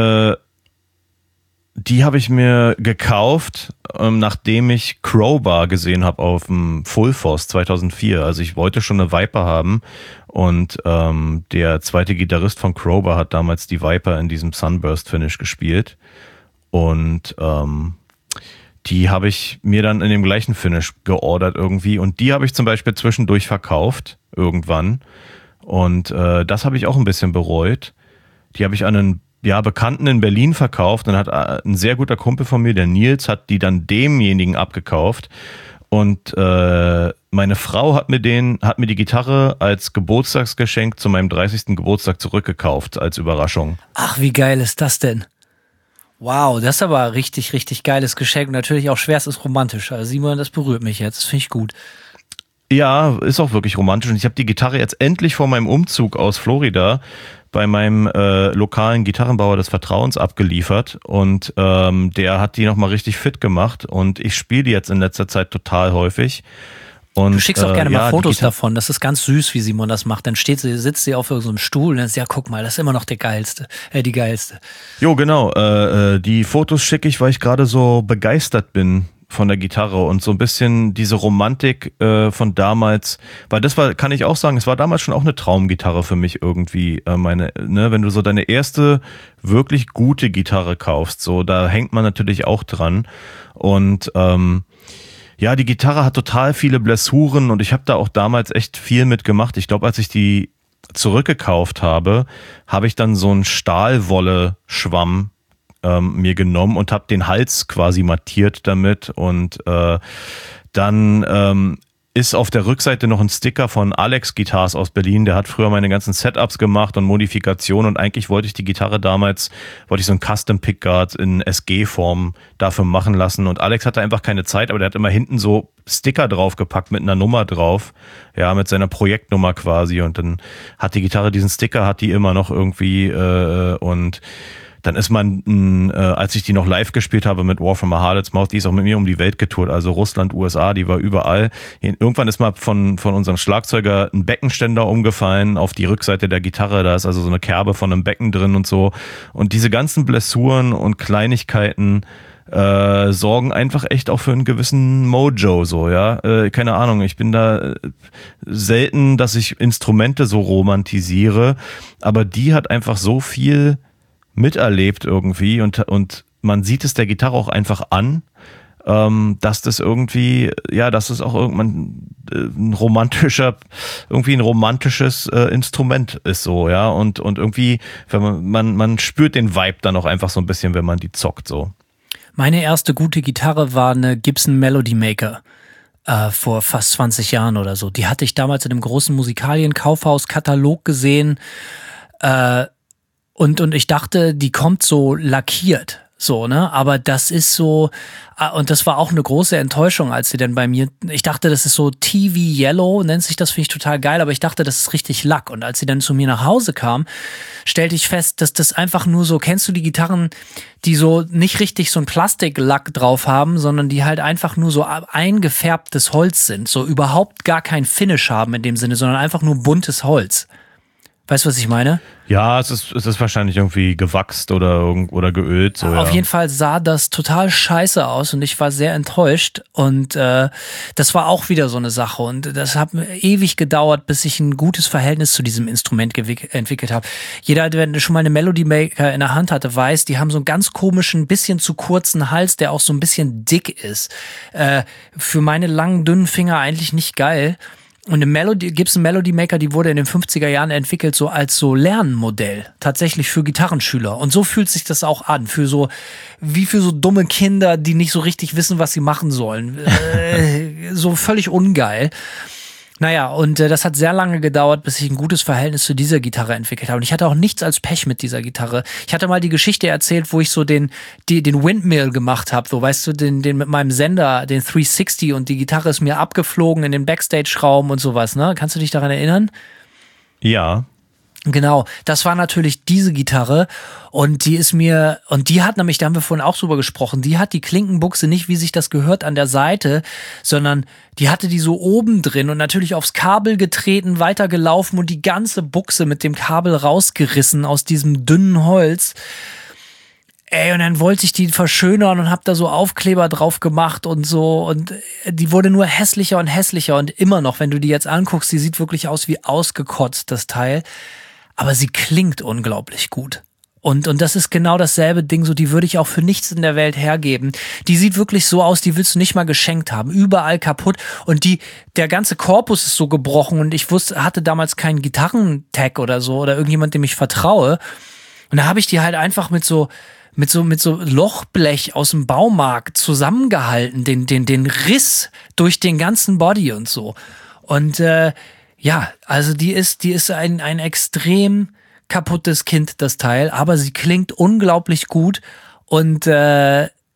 habe ich mir gekauft, nachdem ich Crowbar gesehen habe auf dem Full Force 2004. Also ich wollte schon eine Viper haben und der zweite Gitarrist von Crowbar hat damals die Viper in diesem Sunburst Finish gespielt. Und die habe ich mir dann in dem gleichen Finish geordert irgendwie. Und die habe ich zum Beispiel zwischendurch verkauft, irgendwann. Und das habe ich auch ein bisschen bereut. Die habe ich an einen Bekannten in Berlin verkauft. Dann hat ein sehr guter Kumpel von mir, der Nils, hat die dann demjenigen abgekauft. Und meine Frau hat mir die Gitarre als Geburtstagsgeschenk zu meinem 30. Geburtstag zurückgekauft, als Überraschung. Ach, wie geil ist das denn? Wow, das ist aber richtig, richtig geiles Geschenk und natürlich auch schwerstes romantisch. Also Simon, das berührt mich jetzt, das finde ich gut. Ja, ist auch wirklich romantisch. Und ich habe die Gitarre jetzt endlich vor meinem Umzug aus Florida bei meinem lokalen Gitarrenbauer des Vertrauens abgeliefert. Und der hat die nochmal richtig fit gemacht. Und ich spiele die jetzt in letzter Zeit total häufig. Und, du schickst auch gerne mal Fotos Gitarre davon. Das ist ganz süß, wie Simon das macht. Dann sitzt sie auf so einem Stuhl und dann ist, ja, guck mal, das ist immer noch die geilste. Jo, genau. Die Fotos schicke ich, weil ich gerade so begeistert bin von der Gitarre und so ein bisschen diese Romantik von damals, weil kann ich auch sagen, es war damals schon auch eine Traumgitarre für mich irgendwie, wenn du so deine erste wirklich gute Gitarre kaufst, so, da hängt man natürlich auch dran und ja, die Gitarre hat total viele Blessuren und ich habe da auch damals echt viel mitgemacht. Ich glaube, als ich die zurückgekauft habe, habe ich dann so einen Stahlwolle-Schwamm mir genommen und habe den Hals quasi mattiert damit und dann ist auf der Rückseite noch ein Sticker von Alex Guitars aus Berlin, der hat früher meine ganzen Setups gemacht und Modifikationen und eigentlich wollte ich die Gitarre damals, so ein Custom Pickguard in SG-Form dafür machen lassen und Alex hatte einfach keine Zeit, aber der hat immer hinten so Sticker draufgepackt mit einer Nummer drauf, ja, mit seiner Projektnummer quasi und dann hat die Gitarre diesen Sticker, hat die immer noch irgendwie und dann ist man, als ich die noch live gespielt habe mit War from a Harlot's Mouth, die ist auch mit mir um die Welt getourt, also Russland, USA, die war überall. Irgendwann ist mal von unserem Schlagzeuger ein Beckenständer umgefallen auf die Rückseite der Gitarre, da ist also so eine Kerbe von einem Becken drin und so. Und diese ganzen Blessuren und Kleinigkeiten sorgen einfach echt auch für einen gewissen Mojo, so, ja. Keine Ahnung, ich bin da selten, dass ich Instrumente so romantisiere, aber die hat einfach so viel miterlebt irgendwie und man sieht es der Gitarre auch einfach an, dass das irgendwie, ja, dass es auch irgendwann ein romantisches Instrument ist so, ja, und irgendwie, wenn man spürt den Vibe dann auch einfach so ein bisschen, wenn man die zockt, so. Meine erste gute Gitarre war eine Gibson Melody Maker. Vor fast 20 Jahren oder so. Die hatte ich damals in einem großen Musikalien-Kaufhaus-Katalog gesehen, und ich dachte, die kommt so lackiert, so, ne? Aber das ist so, und das war auch eine große Enttäuschung, als sie denn bei mir, ich dachte, das ist so TV Yellow, nennt sich das, finde ich total geil, aber ich dachte, das ist richtig Lack. Und als sie dann zu mir nach Hause kam, stellte ich fest, dass das einfach nur so, kennst du die Gitarren, die so nicht richtig so ein Plastiklack drauf haben, sondern die halt einfach nur so eingefärbtes Holz sind, so überhaupt gar kein Finish haben in dem Sinne, sondern einfach nur buntes Holz. Weißt du, was ich meine? Ja, es ist wahrscheinlich irgendwie gewachst oder geölt. So, Auf ja. jeden Fall sah das total scheiße aus und ich war sehr enttäuscht und das war auch wieder so eine Sache und das hat ewig gedauert, bis ich ein gutes Verhältnis zu diesem Instrument entwickelt habe. Jeder, der schon mal eine Melody Maker in der Hand hatte, weiß, die haben so einen ganz komischen, bisschen zu kurzen Hals, der auch so ein bisschen dick ist. Für meine langen, dünnen Finger eigentlich nicht geil. Und eine Gibson Melody Maker, die wurde in den 50er Jahren entwickelt, so als so Lernmodell. Tatsächlich für Gitarrenschüler. Und so fühlt sich das auch an. Wie für so dumme Kinder, die nicht so richtig wissen, was sie machen sollen. So völlig ungeil. Naja, und das hat sehr lange gedauert, bis ich ein gutes Verhältnis zu dieser Gitarre entwickelt habe. Und ich hatte auch nichts als Pech mit dieser Gitarre. Ich hatte mal die Geschichte erzählt, wo ich so den Windmill gemacht habe. So, weißt du, den mit meinem Sender, den 360 und die Gitarre ist mir abgeflogen in den Backstage-Raum und sowas, ne? Kannst du dich daran erinnern? Ja. Genau, das war natürlich diese Gitarre und die hat nämlich, da haben wir vorhin auch drüber gesprochen, die hat die Klinkenbuchse nicht, wie sich das gehört, an der Seite, sondern die hatte die so oben drin und natürlich aufs Kabel getreten, weitergelaufen und die ganze Buchse mit dem Kabel rausgerissen aus diesem dünnen Holz. Und dann wollte ich die verschönern und hab da so Aufkleber drauf gemacht und so und die wurde nur hässlicher und hässlicher und immer noch, wenn du die jetzt anguckst, die sieht wirklich aus wie ausgekotzt, das Teil. Aber sie klingt unglaublich gut. Und das ist genau dasselbe Ding, so die würde ich auch für nichts in der Welt hergeben. Die sieht wirklich so aus, die willst du nicht mal geschenkt haben. Überall kaputt. Und der ganze Korpus ist so gebrochen und ich hatte damals keinen Gitarrentag oder so oder irgendjemand, dem ich vertraue. Und da habe ich die halt einfach mit so Lochblech aus dem Baumarkt zusammengehalten, den Riss durch den ganzen Body und so. Und ja, also die ist ein extrem kaputtes Kind, das Teil, aber sie klingt unglaublich gut und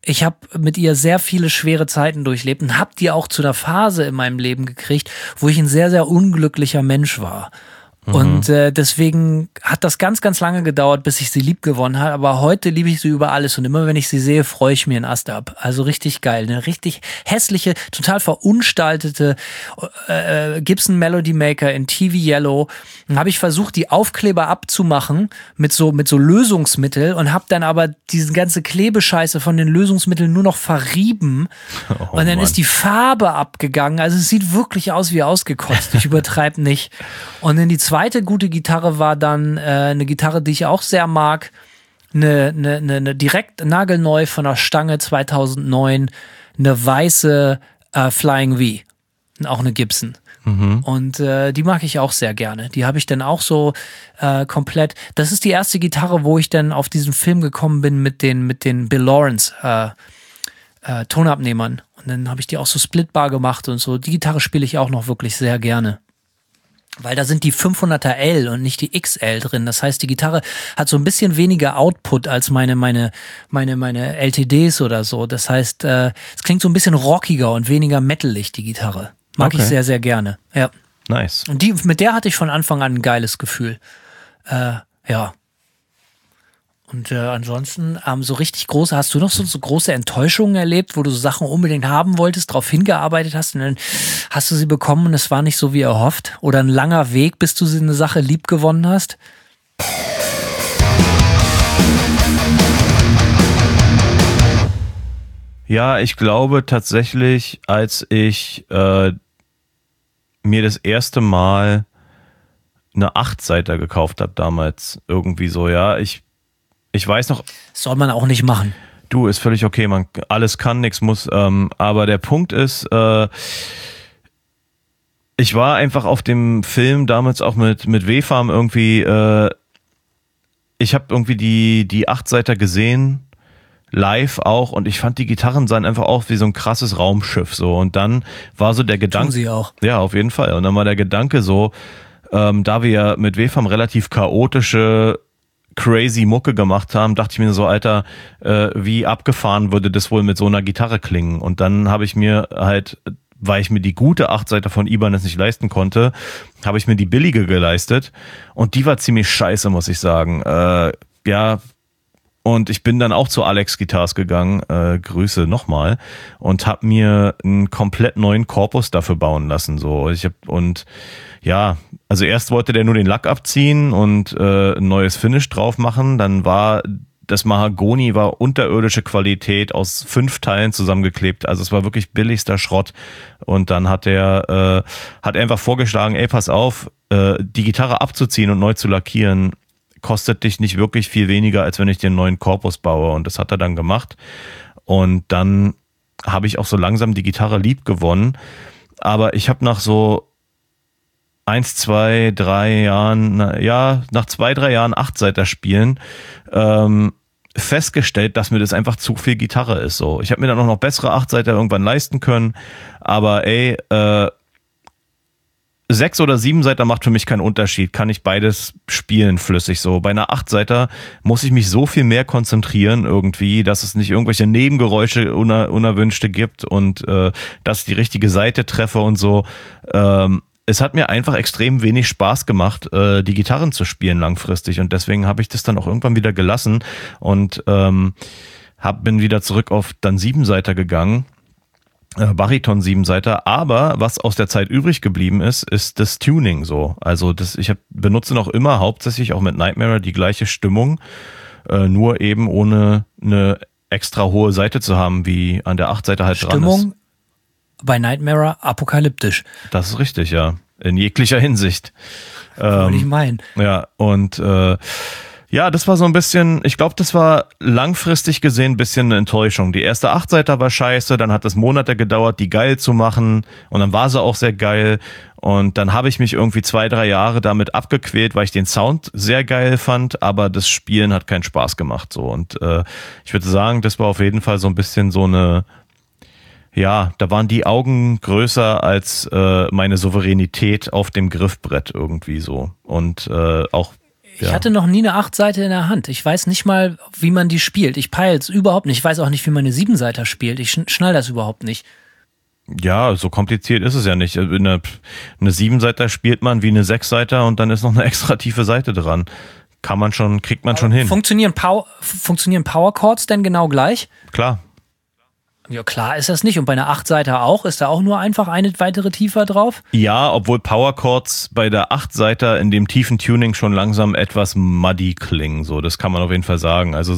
ich habe mit ihr sehr viele schwere Zeiten durchlebt und habe die auch zu einer Phase in meinem Leben gekriegt, wo ich ein sehr, sehr unglücklicher Mensch war. Und deswegen hat das ganz, ganz lange gedauert, bis ich sie lieb gewonnen habe. Aber heute liebe ich sie über alles. Und immer wenn ich sie sehe, freue ich mir einen Ast ab. Also richtig geil. Eine richtig hässliche, total verunstaltete Gibson Melody Maker in TV Yellow. Dann habe ich versucht, die Aufkleber abzumachen mit so Lösungsmittel und habe dann aber diese ganze Klebescheiße von den Lösungsmitteln nur noch verrieben. Und dann ist die Farbe abgegangen. Also es sieht wirklich aus wie ausgekotzt. Ich übertreibe nicht. Und dann die zweite gute Gitarre war dann eine Gitarre, die ich auch sehr mag. Eine direkt nagelneu von der Stange 2009. Eine weiße Flying V. Auch eine Gibson. Und die mag ich auch sehr gerne. Die habe ich dann auch so komplett. Das ist die erste Gitarre, wo ich dann auf diesen Film gekommen bin mit den Bill Lawrence Tonabnehmern. Und dann habe ich die auch so splitbar gemacht und so. Die Gitarre spiele ich auch noch wirklich sehr gerne. Weil da sind die 500er L und nicht die XL drin. Das heißt, die Gitarre hat so ein bisschen weniger Output als meine LTDs oder so. Das heißt, es klingt so ein bisschen rockiger und weniger metalig, die Gitarre. Mag ich sehr, sehr gerne. Ja. Nice. Und mit der hatte ich von Anfang an ein geiles Gefühl. Ja. Und ansonsten so richtig große, hast du noch so große Enttäuschungen erlebt, wo du so Sachen unbedingt haben wolltest, drauf hingearbeitet hast und dann hast du sie bekommen und es war nicht so wie erhofft? Oder ein langer Weg, bis du sie eine Sache lieb gewonnen hast? Ja, ich glaube tatsächlich, als ich mir das erste Mal eine 8-Seiter gekauft habe damals, irgendwie so, ja, ich weiß noch. Soll man auch nicht machen. Du, ist völlig okay, man alles kann, nichts muss. Aber der Punkt ist, ich war einfach auf dem Film damals auch mit W-Farm irgendwie, ich habe irgendwie die 8-Seiter gesehen, live auch, und ich fand die Gitarren sahen einfach auch wie so ein krasses Raumschiff so. Und dann war so der Gedanke. Tun sie auch. Ja, auf jeden Fall. Und dann war der Gedanke so, da wir ja mit W-Farm relativ chaotische crazy Mucke gemacht haben, dachte ich mir so, Alter, wie abgefahren würde das wohl mit so einer Gitarre klingen? Und dann habe ich mir halt, weil ich mir die gute 8-Seiter von Ibanez nicht leisten konnte, habe ich mir die billige geleistet und die war ziemlich scheiße, muss ich sagen. Ja, und ich bin dann auch zu Alex Guitars gegangen, Grüße nochmal, und habe mir einen komplett neuen Korpus dafür bauen lassen. So, ja, also erst wollte der nur den Lack abziehen und ein neues Finish drauf machen. Dann war das Mahagoni unterirdische Qualität aus 5 Teilen zusammengeklebt. Also es war wirklich billigster Schrott. Und dann hat er einfach vorgeschlagen, ey, pass auf, die Gitarre abzuziehen und neu zu lackieren kostet dich nicht wirklich viel weniger, als wenn ich dir einen neuen Korpus baue. Und das hat er dann gemacht. Und dann habe ich auch so langsam die Gitarre lieb gewonnen. Aber ich habe nach so 1, 2, 3 Jahren, nach 2, 3 Jahren 8-Seiter spielen, festgestellt, dass mir das einfach zu viel Gitarre ist. So, ich habe mir dann auch noch bessere 8-Seiter irgendwann leisten können, aber 6 oder 7-Seiter macht für mich keinen Unterschied, kann ich beides spielen flüssig so. Bei einer 8-Seiter muss ich mich so viel mehr konzentrieren irgendwie, dass es nicht irgendwelche Nebengeräusche unerwünschte gibt und dass ich die richtige Seite treffe und so. Es hat mir einfach extrem wenig Spaß gemacht, die Gitarren zu spielen langfristig, und deswegen habe ich das dann auch irgendwann wieder gelassen und bin wieder zurück auf dann 7-Seiter gegangen, Bariton 7-Seiter, aber was aus der Zeit übrig geblieben ist das Tuning so. Also ich benutze noch immer hauptsächlich auch mit Nightmare die gleiche Stimmung, nur eben ohne eine extra hohe Seite zu haben, wie an der 8-Seiter halt dran ist. Stimmung bei Nightmare apokalyptisch. Das ist richtig, ja. In jeglicher Hinsicht. Würde ich meinen. Ja, und ja, das war so ein bisschen, ich glaube, das war langfristig gesehen ein bisschen eine Enttäuschung. Die erste 8-Seiter war scheiße, dann hat es Monate gedauert, die geil zu machen, und dann war sie auch sehr geil. Und dann habe ich mich irgendwie 2, 3 Jahre damit abgequält, weil ich den Sound sehr geil fand, aber das Spielen hat keinen Spaß gemacht. So. Und ich würde sagen, das war auf jeden Fall so ein bisschen so eine, ja, da waren die Augen größer als meine Souveränität auf dem Griffbrett irgendwie so. Und auch Ich hatte noch nie eine 8-Seiter in der Hand. Ich weiß nicht mal, wie man die spielt. Ich peil's überhaupt nicht. Ich weiß auch nicht, wie man eine 7-Seiter spielt. Ich schnall das überhaupt nicht. Ja, so kompliziert ist es ja nicht. Eine 7-Seiter spielt man wie eine 6-Seiter und dann ist noch eine extra tiefe Seite dran. Kriegt man schon hin. Funktionieren Power Chords denn genau gleich? Klar. Ja, klar ist das nicht. Und bei einer 8-Seiter auch? Ist da auch nur einfach eine weitere tiefer drauf? Ja, obwohl Power Chords bei der 8-Seiter in dem tiefen Tuning schon langsam etwas muddy klingen. So, das kann man auf jeden Fall sagen. Also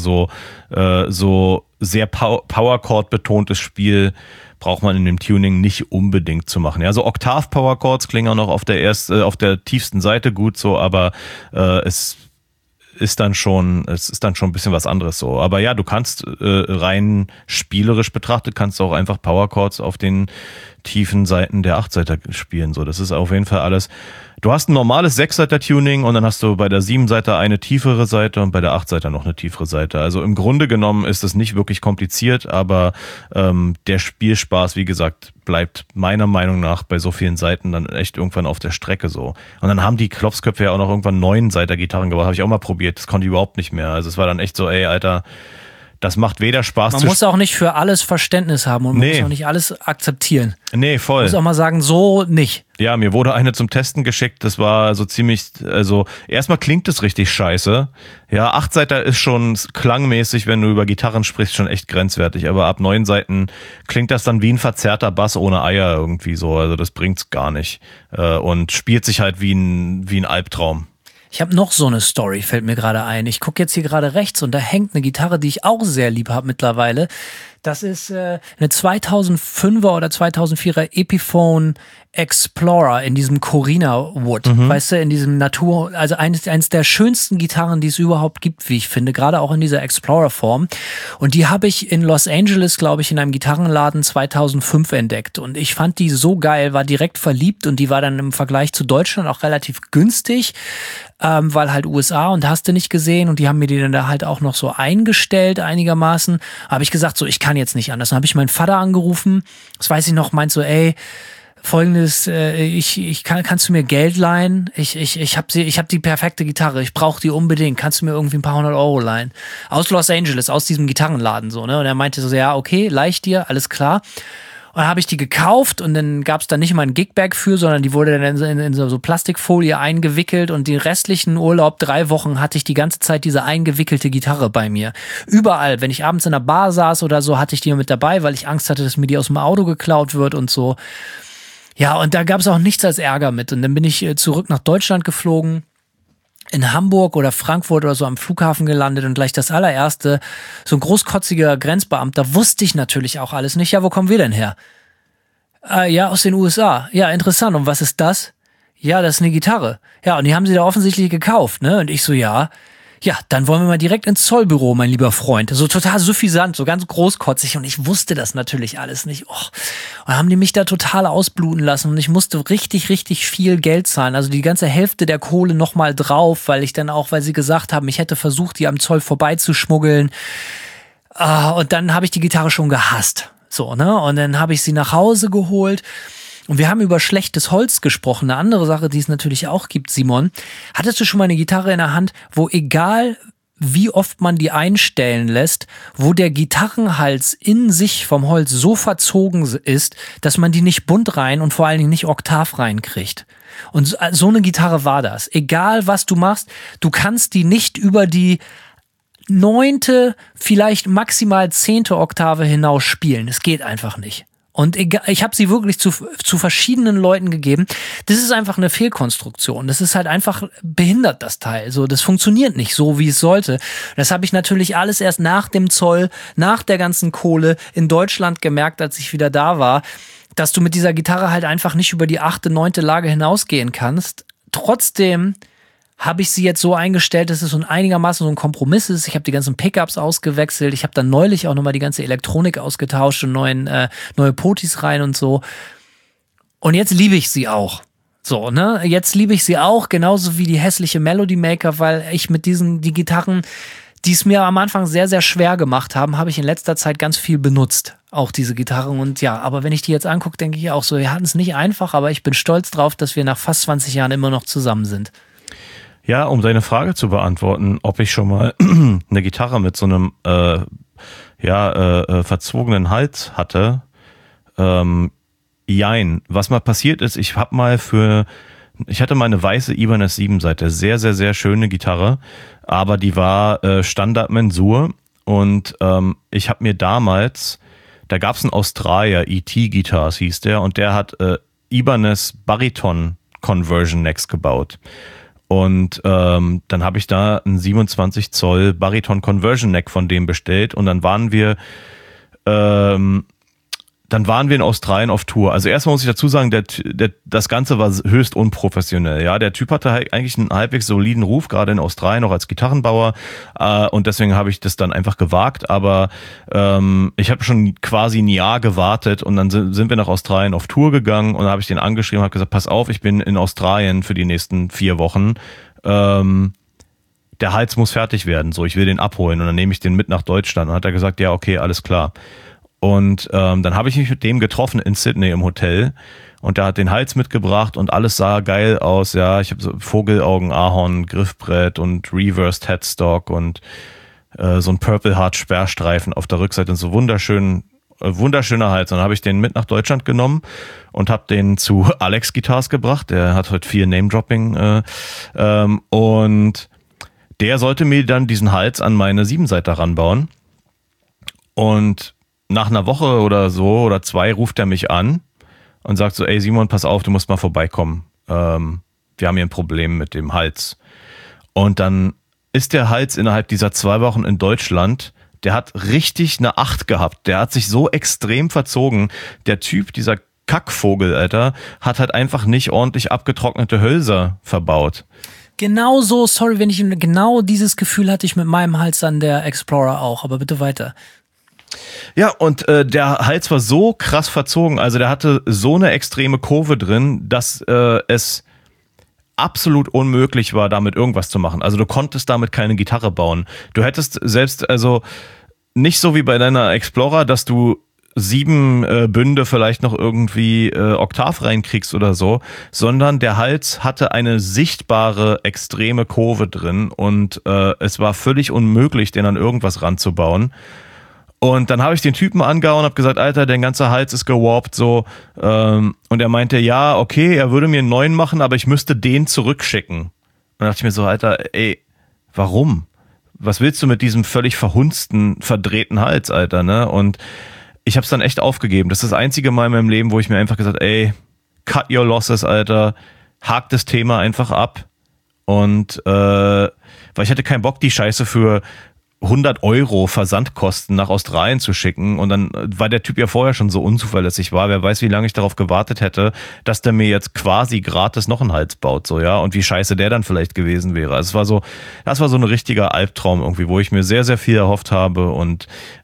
so sehr Power Chord betontes Spiel braucht man in dem Tuning nicht unbedingt zu machen. Ja, so Oktav Power Chords klingen auch noch auf der tiefsten Seite gut so, aber es ist dann schon ein bisschen was anderes so. Aber ja, du kannst rein spielerisch betrachtet, kannst du auch einfach Power Chords auf den tiefen Seiten der 8-Seiter spielen. So, das ist auf jeden Fall alles. Du hast ein normales 6-Seiter-Tuning und dann hast du bei der 7-Seiter eine tiefere Seite und bei der 8-Seiter noch eine tiefere Seite. Also im Grunde genommen ist es nicht wirklich kompliziert, aber der Spielspaß, wie gesagt, bleibt meiner Meinung nach bei so vielen Seiten dann echt irgendwann auf der Strecke so. Und dann haben die Klopsköpfe ja auch noch irgendwann 9-Seiter-Gitarren gebaut. Habe ich auch mal probiert. Das konnte ich überhaupt nicht mehr. Also es war dann echt so, ey, Alter, das macht weder Spaß. Man muss auch nicht für alles Verständnis haben und man muss auch nicht alles akzeptieren. Nee, voll. Man muss auch mal sagen, so nicht. Ja, mir wurde eine zum Testen geschickt, das war so ziemlich, also erstmal klingt es richtig scheiße. Ja, 8-Seiter ist schon klangmäßig, wenn du über Gitarren sprichst, schon echt grenzwertig, aber ab 9 Seiten klingt das dann wie ein verzerrter Bass ohne Eier irgendwie so, also das bringt's gar nicht und spielt sich halt wie ein Albtraum. Ich habe noch so eine Story, fällt mir gerade ein. Ich gucke jetzt hier gerade rechts und da hängt eine Gitarre, die ich auch sehr lieb habe mittlerweile. Das ist eine 2005er oder 2004er Epiphone Explorer in diesem Corina Wood, weißt du, in diesem Natur, also eines der schönsten Gitarren, die es überhaupt gibt, wie ich finde, gerade auch in dieser Explorer-Form. Und die habe ich in Los Angeles, glaube ich, in einem Gitarrenladen 2005 entdeckt. Und ich fand die so geil, war direkt verliebt und die war dann im Vergleich zu Deutschland auch relativ günstig, weil halt USA und hast du nicht gesehen und die haben mir die dann da halt auch noch so eingestellt einigermaßen. Habe ich gesagt, so, ich kann jetzt nicht anders. Dann habe ich meinen Vater angerufen, das weiß ich noch, meint so, ey, Folgendes, kannst du mir Geld leihen? Ich hab die perfekte Gitarre, ich brauche die unbedingt. Kannst du mir irgendwie ein paar 100 Euro leihen? Aus Los Angeles, aus diesem Gitarrenladen so, ne? Und er meinte so, ja, okay, leih ich dir, alles klar. Und dann habe ich die gekauft und dann gab es da nicht mal ein Gigbag für, sondern die wurde dann in so Plastikfolie eingewickelt und den restlichen Urlaub, 3 Wochen, hatte ich die ganze Zeit diese eingewickelte Gitarre bei mir. Überall, wenn ich abends in der Bar saß oder so, hatte ich die mit dabei, weil ich Angst hatte, dass mir die aus dem Auto geklaut wird und so. Ja, und da gab es auch nichts als Ärger mit. Und dann bin ich zurück nach Deutschland geflogen, in Hamburg oder Frankfurt oder so am Flughafen gelandet und gleich das allererste, so ein großkotziger Grenzbeamter, wusste ich natürlich auch alles nicht. Ja, wo kommen wir denn her? Ja, aus den USA. Ja, interessant. Und was ist das? Ja, das ist eine Gitarre. Ja, und die haben sie da offensichtlich gekauft, ne? Und ich so, ja, dann wollen wir mal direkt ins Zollbüro, mein lieber Freund. So total suffisant, so ganz großkotzig. Und ich wusste das natürlich alles nicht. Oh. Und dann haben die mich da total ausbluten lassen. Und ich musste richtig, richtig viel Geld zahlen. Also die ganze Hälfte der Kohle nochmal drauf, weil sie gesagt haben, ich hätte versucht, die am Zoll vorbeizuschmuggeln. Und dann habe ich die Gitarre schon gehasst. So, ne? Und dann habe ich sie nach Hause geholt. Und wir haben über schlechtes Holz gesprochen. Eine andere Sache, die es natürlich auch gibt, Simon. Hattest du schon mal eine Gitarre in der Hand, wo egal wie oft man die einstellen lässt, wo der Gitarrenhals in sich vom Holz so verzogen ist, dass man die nicht bunt rein und vor allen Dingen nicht oktav reinkriegt? Und so eine Gitarre war das. Egal was du machst, du kannst die nicht über die 9., vielleicht maximal 10. Oktave hinaus spielen. Es geht einfach nicht. Und ich habe sie wirklich zu verschiedenen Leuten gegeben. Das ist einfach eine Fehlkonstruktion. Das ist halt einfach behindert, das Teil. So, das funktioniert nicht so, wie es sollte. Das habe ich natürlich alles erst nach dem Zoll, nach der ganzen Kohle in Deutschland gemerkt, als ich wieder da war, dass du mit dieser Gitarre halt einfach nicht über die 8., 9. Lage hinausgehen kannst. Trotzdem habe ich sie jetzt so eingestellt, dass es so einigermaßen so ein Kompromiss ist. Ich habe die ganzen Pickups ausgewechselt. Ich habe dann neulich auch nochmal die ganze Elektronik ausgetauscht und neue Potis rein und so. Und jetzt liebe ich sie auch. So, ne? Jetzt liebe ich sie auch, genauso wie die hässliche Melody Maker, weil ich mit die Gitarren, die es mir am Anfang sehr, sehr schwer gemacht haben, habe ich in letzter Zeit ganz viel benutzt. Auch diese Gitarren. Und ja, aber wenn ich die jetzt angucke, denke ich auch so, wir hatten es nicht einfach, aber ich bin stolz drauf, dass wir nach fast 20 Jahren immer noch zusammen sind. Ja, um deine Frage zu beantworten, ob ich schon mal eine Gitarre mit so einem verzogenen Hals hatte. Jein. Was mal passiert ist, ich hatte mal eine weiße Ibanez 7-Seite, sehr, sehr, sehr schöne Gitarre, aber die war Standard Mensur und ich habe mir damals, da gab es einen Australier, E.T. Guitars hieß der, und der hat Ibanez Bariton Conversion Necks gebaut. Und dann habe ich da einen 27 Zoll Bariton Conversion Neck von dem bestellt und dann waren wir in Australien auf Tour. Also erstmal muss ich dazu sagen, das Ganze war höchst unprofessionell. Ja, der Typ hatte eigentlich einen halbwegs soliden Ruf, gerade in Australien auch als Gitarrenbauer. Und deswegen habe ich das dann einfach gewagt. Aber ich habe schon quasi ein Jahr gewartet und dann sind wir nach Australien auf Tour gegangen und dann habe ich den angeschrieben und habe gesagt, pass auf, ich bin in Australien für die nächsten 4 Wochen. Der Hals muss fertig werden. So, ich will den abholen und dann nehme ich den mit nach Deutschland. Und hat er gesagt, ja, okay, alles klar. Und dann habe ich mich mit dem getroffen in Sydney im Hotel und der hat den Hals mitgebracht und alles sah geil aus. Ja, ich habe so Vogelaugen, Ahorn, Griffbrett und Reversed Headstock und so ein Purple Heart Sperrstreifen auf der Rückseite und so wunderschöner Hals. Und dann habe ich den mit nach Deutschland genommen und habe den zu Alex Guitars gebracht. Der hat heute viel Name-Dropping und der sollte mir dann diesen Hals an meine 7-Seiter ranbauen. Und nach einer Woche oder so oder 2 ruft er mich an und sagt so, ey Simon, pass auf, du musst mal vorbeikommen. Wir haben hier ein Problem mit dem Hals. Und dann ist der Hals innerhalb dieser 2 Wochen in Deutschland, der hat richtig eine 8 gehabt. Der hat sich so extrem verzogen. Der Typ, dieser Kackvogel, Alter, hat halt einfach nicht ordentlich abgetrocknete Hölzer verbaut. Genau so, sorry, genau dieses Gefühl hatte ich mit meinem Hals an der Explorer auch, aber bitte weiter. Ja, und der Hals war so krass verzogen, also der hatte so eine extreme Kurve drin, dass es absolut unmöglich war, damit irgendwas zu machen. Also du konntest damit keine Gitarre bauen. Du hättest selbst, also nicht so wie bei deiner Explorer, dass du 7 Bünde vielleicht noch irgendwie Oktav reinkriegst oder so, sondern der Hals hatte eine sichtbare, extreme Kurve drin und es war völlig unmöglich, den an irgendwas ranzubauen. Und dann habe ich den Typen angehauen und habe gesagt, Alter, dein ganzer Hals ist gewarpt so. Und er meinte, ja, okay, er würde mir einen neuen machen, aber ich müsste den zurückschicken. Und dann dachte ich mir so, Alter, ey, warum? Was willst du mit diesem völlig verhunzten, verdrehten Hals, Alter, ne? Und ich habe es dann echt aufgegeben. Das ist das einzige Mal in meinem Leben, wo ich mir einfach gesagt, ey, cut your losses, Alter. Hakt das Thema einfach ab. Und weil ich hatte keinen Bock, die Scheiße für 100 € Versandkosten nach Australien zu schicken und dann, weil der Typ ja vorher schon so unzuverlässig war, wer weiß, wie lange ich darauf gewartet hätte, dass der mir jetzt quasi gratis noch einen Hals baut, so, ja, und wie scheiße der dann vielleicht gewesen wäre. Also das war so ein richtiger Albtraum irgendwie, wo ich mir sehr, sehr viel erhofft habe und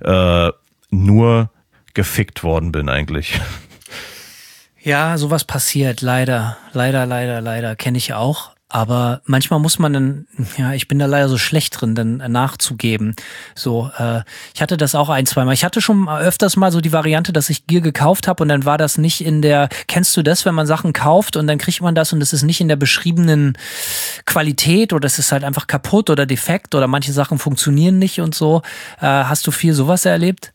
nur gefickt worden bin eigentlich. Ja, sowas passiert, leider, kenne ich auch. Aber manchmal muss man dann, ja, ich bin da leider so schlecht drin, dann nachzugeben. So, ich hatte das auch 1-2 Mal. Ich hatte schon öfters mal so die Variante, dass ich Gear gekauft habe und dann war das nicht in der, kennst du das, wenn man Sachen kauft und dann kriegt man das und es ist nicht in der beschriebenen Qualität oder es ist halt einfach kaputt oder defekt oder manche Sachen funktionieren nicht und so. Hast du viel sowas erlebt?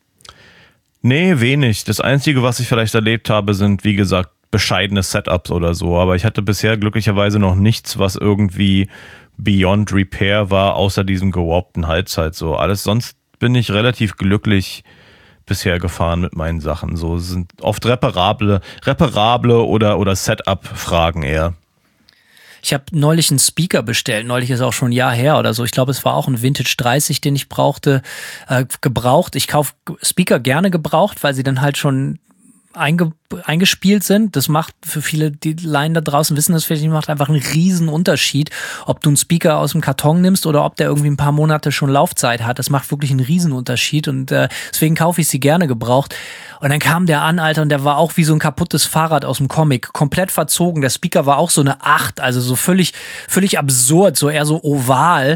Nee, wenig. Das Einzige, was ich vielleicht erlebt habe, sind, wie gesagt, bescheidene Setups oder so, aber ich hatte bisher glücklicherweise noch nichts, was irgendwie beyond repair war, außer diesem gewarpten Hals halt so. Alles sonst bin ich relativ glücklich bisher gefahren mit meinen Sachen. So sind oft reparable oder Setup-Fragen eher. Ich habe neulich einen Speaker bestellt, neulich ist auch schon ein Jahr her oder so. Ich glaube, es war auch ein Vintage 30, den ich brauchte, gebraucht. Ich kaufe Speaker gerne gebraucht, weil sie dann halt schon eingespielt sind. Das macht für viele, die Laien da draußen wissen das vielleicht, macht einfach einen riesen Unterschied, ob du einen Speaker aus dem Karton nimmst oder ob der irgendwie ein paar Monate schon Laufzeit hat. Das macht wirklich einen riesen Unterschied und deswegen kaufe ich sie gerne gebraucht. Und dann kam der an, Alter, und der war auch wie so ein kaputtes Fahrrad aus dem Comic, komplett verzogen. Der Speaker war auch so eine 8, also so völlig absurd, so eher so oval.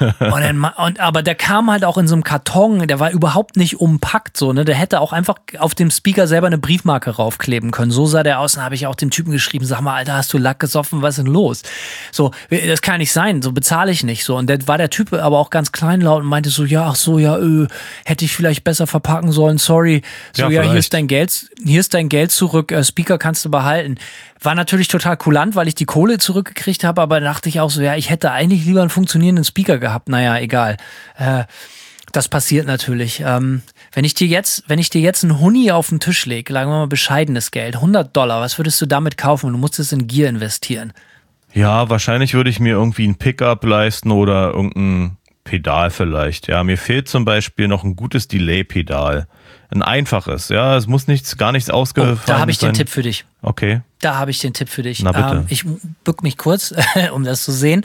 Aber der kam halt auch in so einem Karton, der war überhaupt nicht umpackt, so, ne? Der hätte auch einfach auf dem Speaker selber eine Briefmarke draufkleben können. So sah der aus. Dann habe ich auch dem Typen geschrieben, sag mal, Alter, hast du Lack gesoffen? Was ist denn los? So, das kann nicht sein. So bezahle ich nicht. So, und der war der Typ aber auch ganz kleinlaut und meinte so, ja, ach so, ja, hätte ich vielleicht besser verpacken sollen. Sorry. So, ja, hier ist dein Geld zurück. Speaker kannst du behalten. War natürlich total kulant, weil ich die Kohle zurückgekriegt habe, aber dachte ich auch so, ja, ich hätte eigentlich lieber einen funktionierenden Speaker gehabt. Naja, egal. Das passiert natürlich. Wenn ich dir jetzt einen Huni auf den Tisch lege, sagen wir mal bescheidenes Geld, $100, was würdest du damit kaufen? Du musst es in Gear investieren. Ja, wahrscheinlich würde ich mir irgendwie ein Pickup leisten oder irgendein Pedal vielleicht. Ja, mir fehlt zum Beispiel noch ein gutes Delay-Pedal. Ein einfaches, ja, es muss gar nichts ausgefallen sein. Da habe ich den Tipp für dich. Okay. Da habe ich den Tipp für dich. Na bitte. Ich bück mich kurz, um das zu sehen.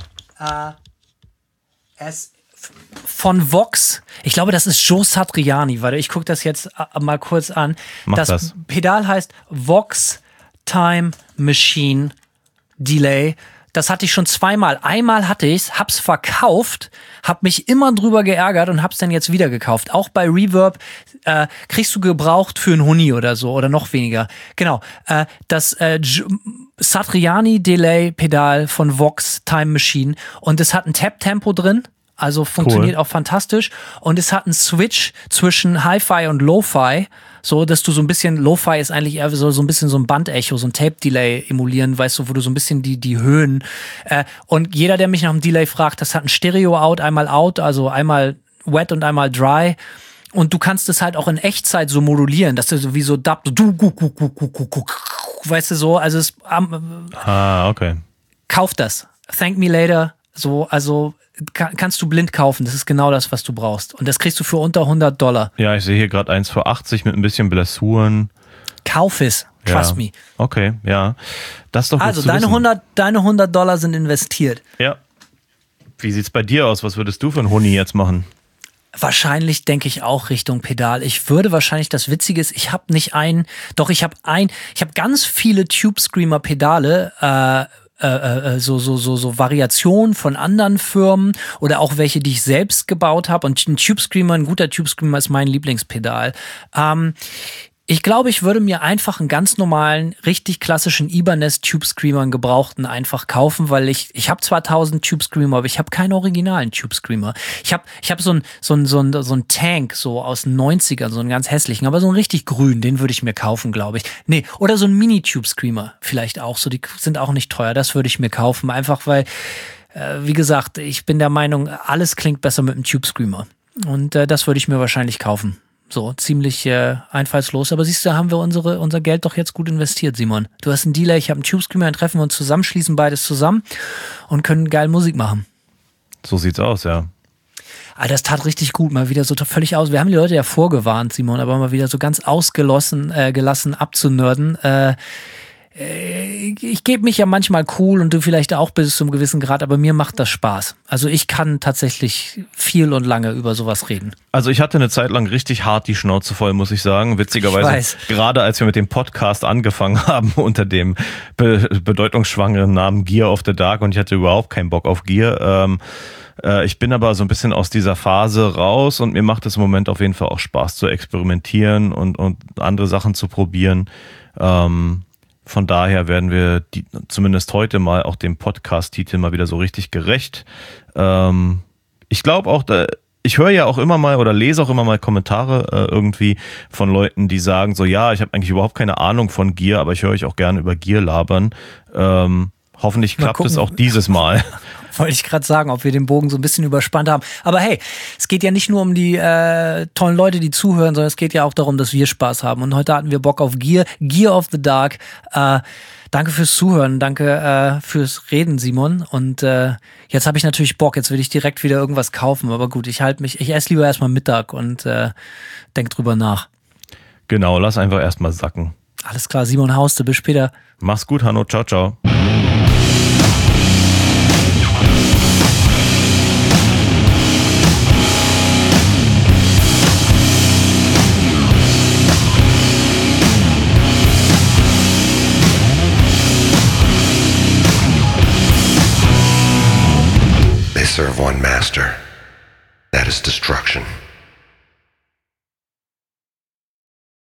Es von Vox, ich glaube, das ist Joe Satriani. Warte, ich gucke das jetzt mal kurz an. Das Pedal heißt Vox Time Machine Delay. Das hatte ich schon zweimal. Einmal hatte ich's, hab's verkauft, hab mich immer drüber geärgert und hab's dann jetzt wieder gekauft. Auch bei Reverb kriegst du gebraucht für einen Huni oder so oder noch weniger. Genau. Das Satriani Delay Pedal von Vox Time Machine und es hat ein Tap-Tempo drin. Also funktioniert auch fantastisch. Und es hat einen Switch zwischen Hi-Fi und Lo-Fi, so dass du so ein bisschen, Lo-Fi ist eigentlich eher so ein bisschen so ein Bandecho, so ein Tape-Delay emulieren, weißt du, wo du so ein bisschen die Höhen. Und jeder, der mich nach dem Delay fragt, das hat ein Stereo-Out, einmal Out, also einmal Wet und einmal Dry. Und du kannst es halt auch in Echtzeit so modulieren, dass du so wie so weißt du so, also es okay. Kauf das. Thank me later. So, also kannst du blind kaufen. Das ist genau das, was du brauchst. Und das kriegst du für unter $100. Ja, ich sehe hier gerade eins für 80 mit ein bisschen Blessuren. Kauf es. Trust me. Okay, ja. Das ist doch gut also zu wissen. Deine $100 sind investiert. Ja. Wie sieht's bei dir aus? Was würdest du für einen Huni jetzt machen? Wahrscheinlich denke ich auch Richtung Pedal. Ich würde wahrscheinlich, das Witzige ist, ich habe ganz viele Tube Screamer Pedale, so Variationen von anderen Firmen oder auch welche, die ich selbst gebaut habe. Und ein guter Tube Screamer ist mein Lieblingspedal. Ich glaube, ich würde mir einfach einen ganz normalen, richtig klassischen Ibanez Tube Screamer, einen gebrauchten, einfach kaufen, weil ich habe zwar 1000 Tube Screamer, aber ich habe keinen originalen Tube Screamer. Ich hab so einen Tank, so aus den 90ern, so einen ganz hässlichen, aber so einen richtig grün, den würde ich mir kaufen, glaube ich. Nee, oder so einen Mini-Tube Screamer vielleicht auch, so die sind auch nicht teuer, das würde ich mir kaufen, einfach weil, wie gesagt, ich bin der Meinung, alles klingt besser mit einem Tube Screamer. Und das würde ich mir wahrscheinlich kaufen. So, ziemlich einfallslos. Aber siehst du, haben wir unser Geld doch jetzt gut investiert, Simon. Du hast einen Delay, ich habe einen Tube Screamer, dann treffen wir uns zusammen, schließen beides zusammen und können geil Musik machen. So sieht's aus, ja. Ah, das tat richtig gut, mal wieder so völlig aus. Wir haben die Leute ja vorgewarnt, Simon, aber mal wieder so ganz gelassen abzunörden. Ich gebe mich ja manchmal cool und du vielleicht auch bis zu einem gewissen Grad, aber mir macht das Spaß. Also ich kann tatsächlich viel und lange über sowas reden. Also ich hatte eine Zeit lang richtig hart die Schnauze voll, muss ich sagen. Witzigerweise, gerade als wir mit dem Podcast angefangen haben unter dem bedeutungsschwangeren Namen Gear of the Dark und ich hatte überhaupt keinen Bock auf Gear. Ich bin aber so ein bisschen aus dieser Phase raus und mir macht es im Moment auf jeden Fall auch Spaß zu experimentieren und andere Sachen zu probieren. Von daher werden wir zumindest heute mal auch dem Podcast-Titel mal wieder so richtig gerecht. Ich glaube auch, ich höre ja auch immer mal oder lese auch immer mal Kommentare irgendwie von Leuten, die sagen so, ja, ich habe eigentlich überhaupt keine Ahnung von Gear, aber ich höre euch auch gerne über Gear labern. Hoffentlich klappt es auch dieses Mal. Wollte ich gerade sagen, ob wir den Bogen so ein bisschen überspannt haben. Aber hey, es geht ja nicht nur um die tollen Leute, die zuhören, sondern es geht ja auch darum, dass wir Spaß haben. Und heute hatten wir Bock auf Gear of the Dark. Danke fürs Zuhören, danke fürs Reden, Simon. Und jetzt habe ich natürlich Bock, jetzt will ich direkt wieder irgendwas kaufen. Aber gut, ich esse lieber erstmal Mittag und denk drüber nach. Genau, lass einfach erstmal sacken. Alles klar, Simon Hauste, bis später. Mach's gut, Hanno, ciao, ciao. Serve one master. That is destruction.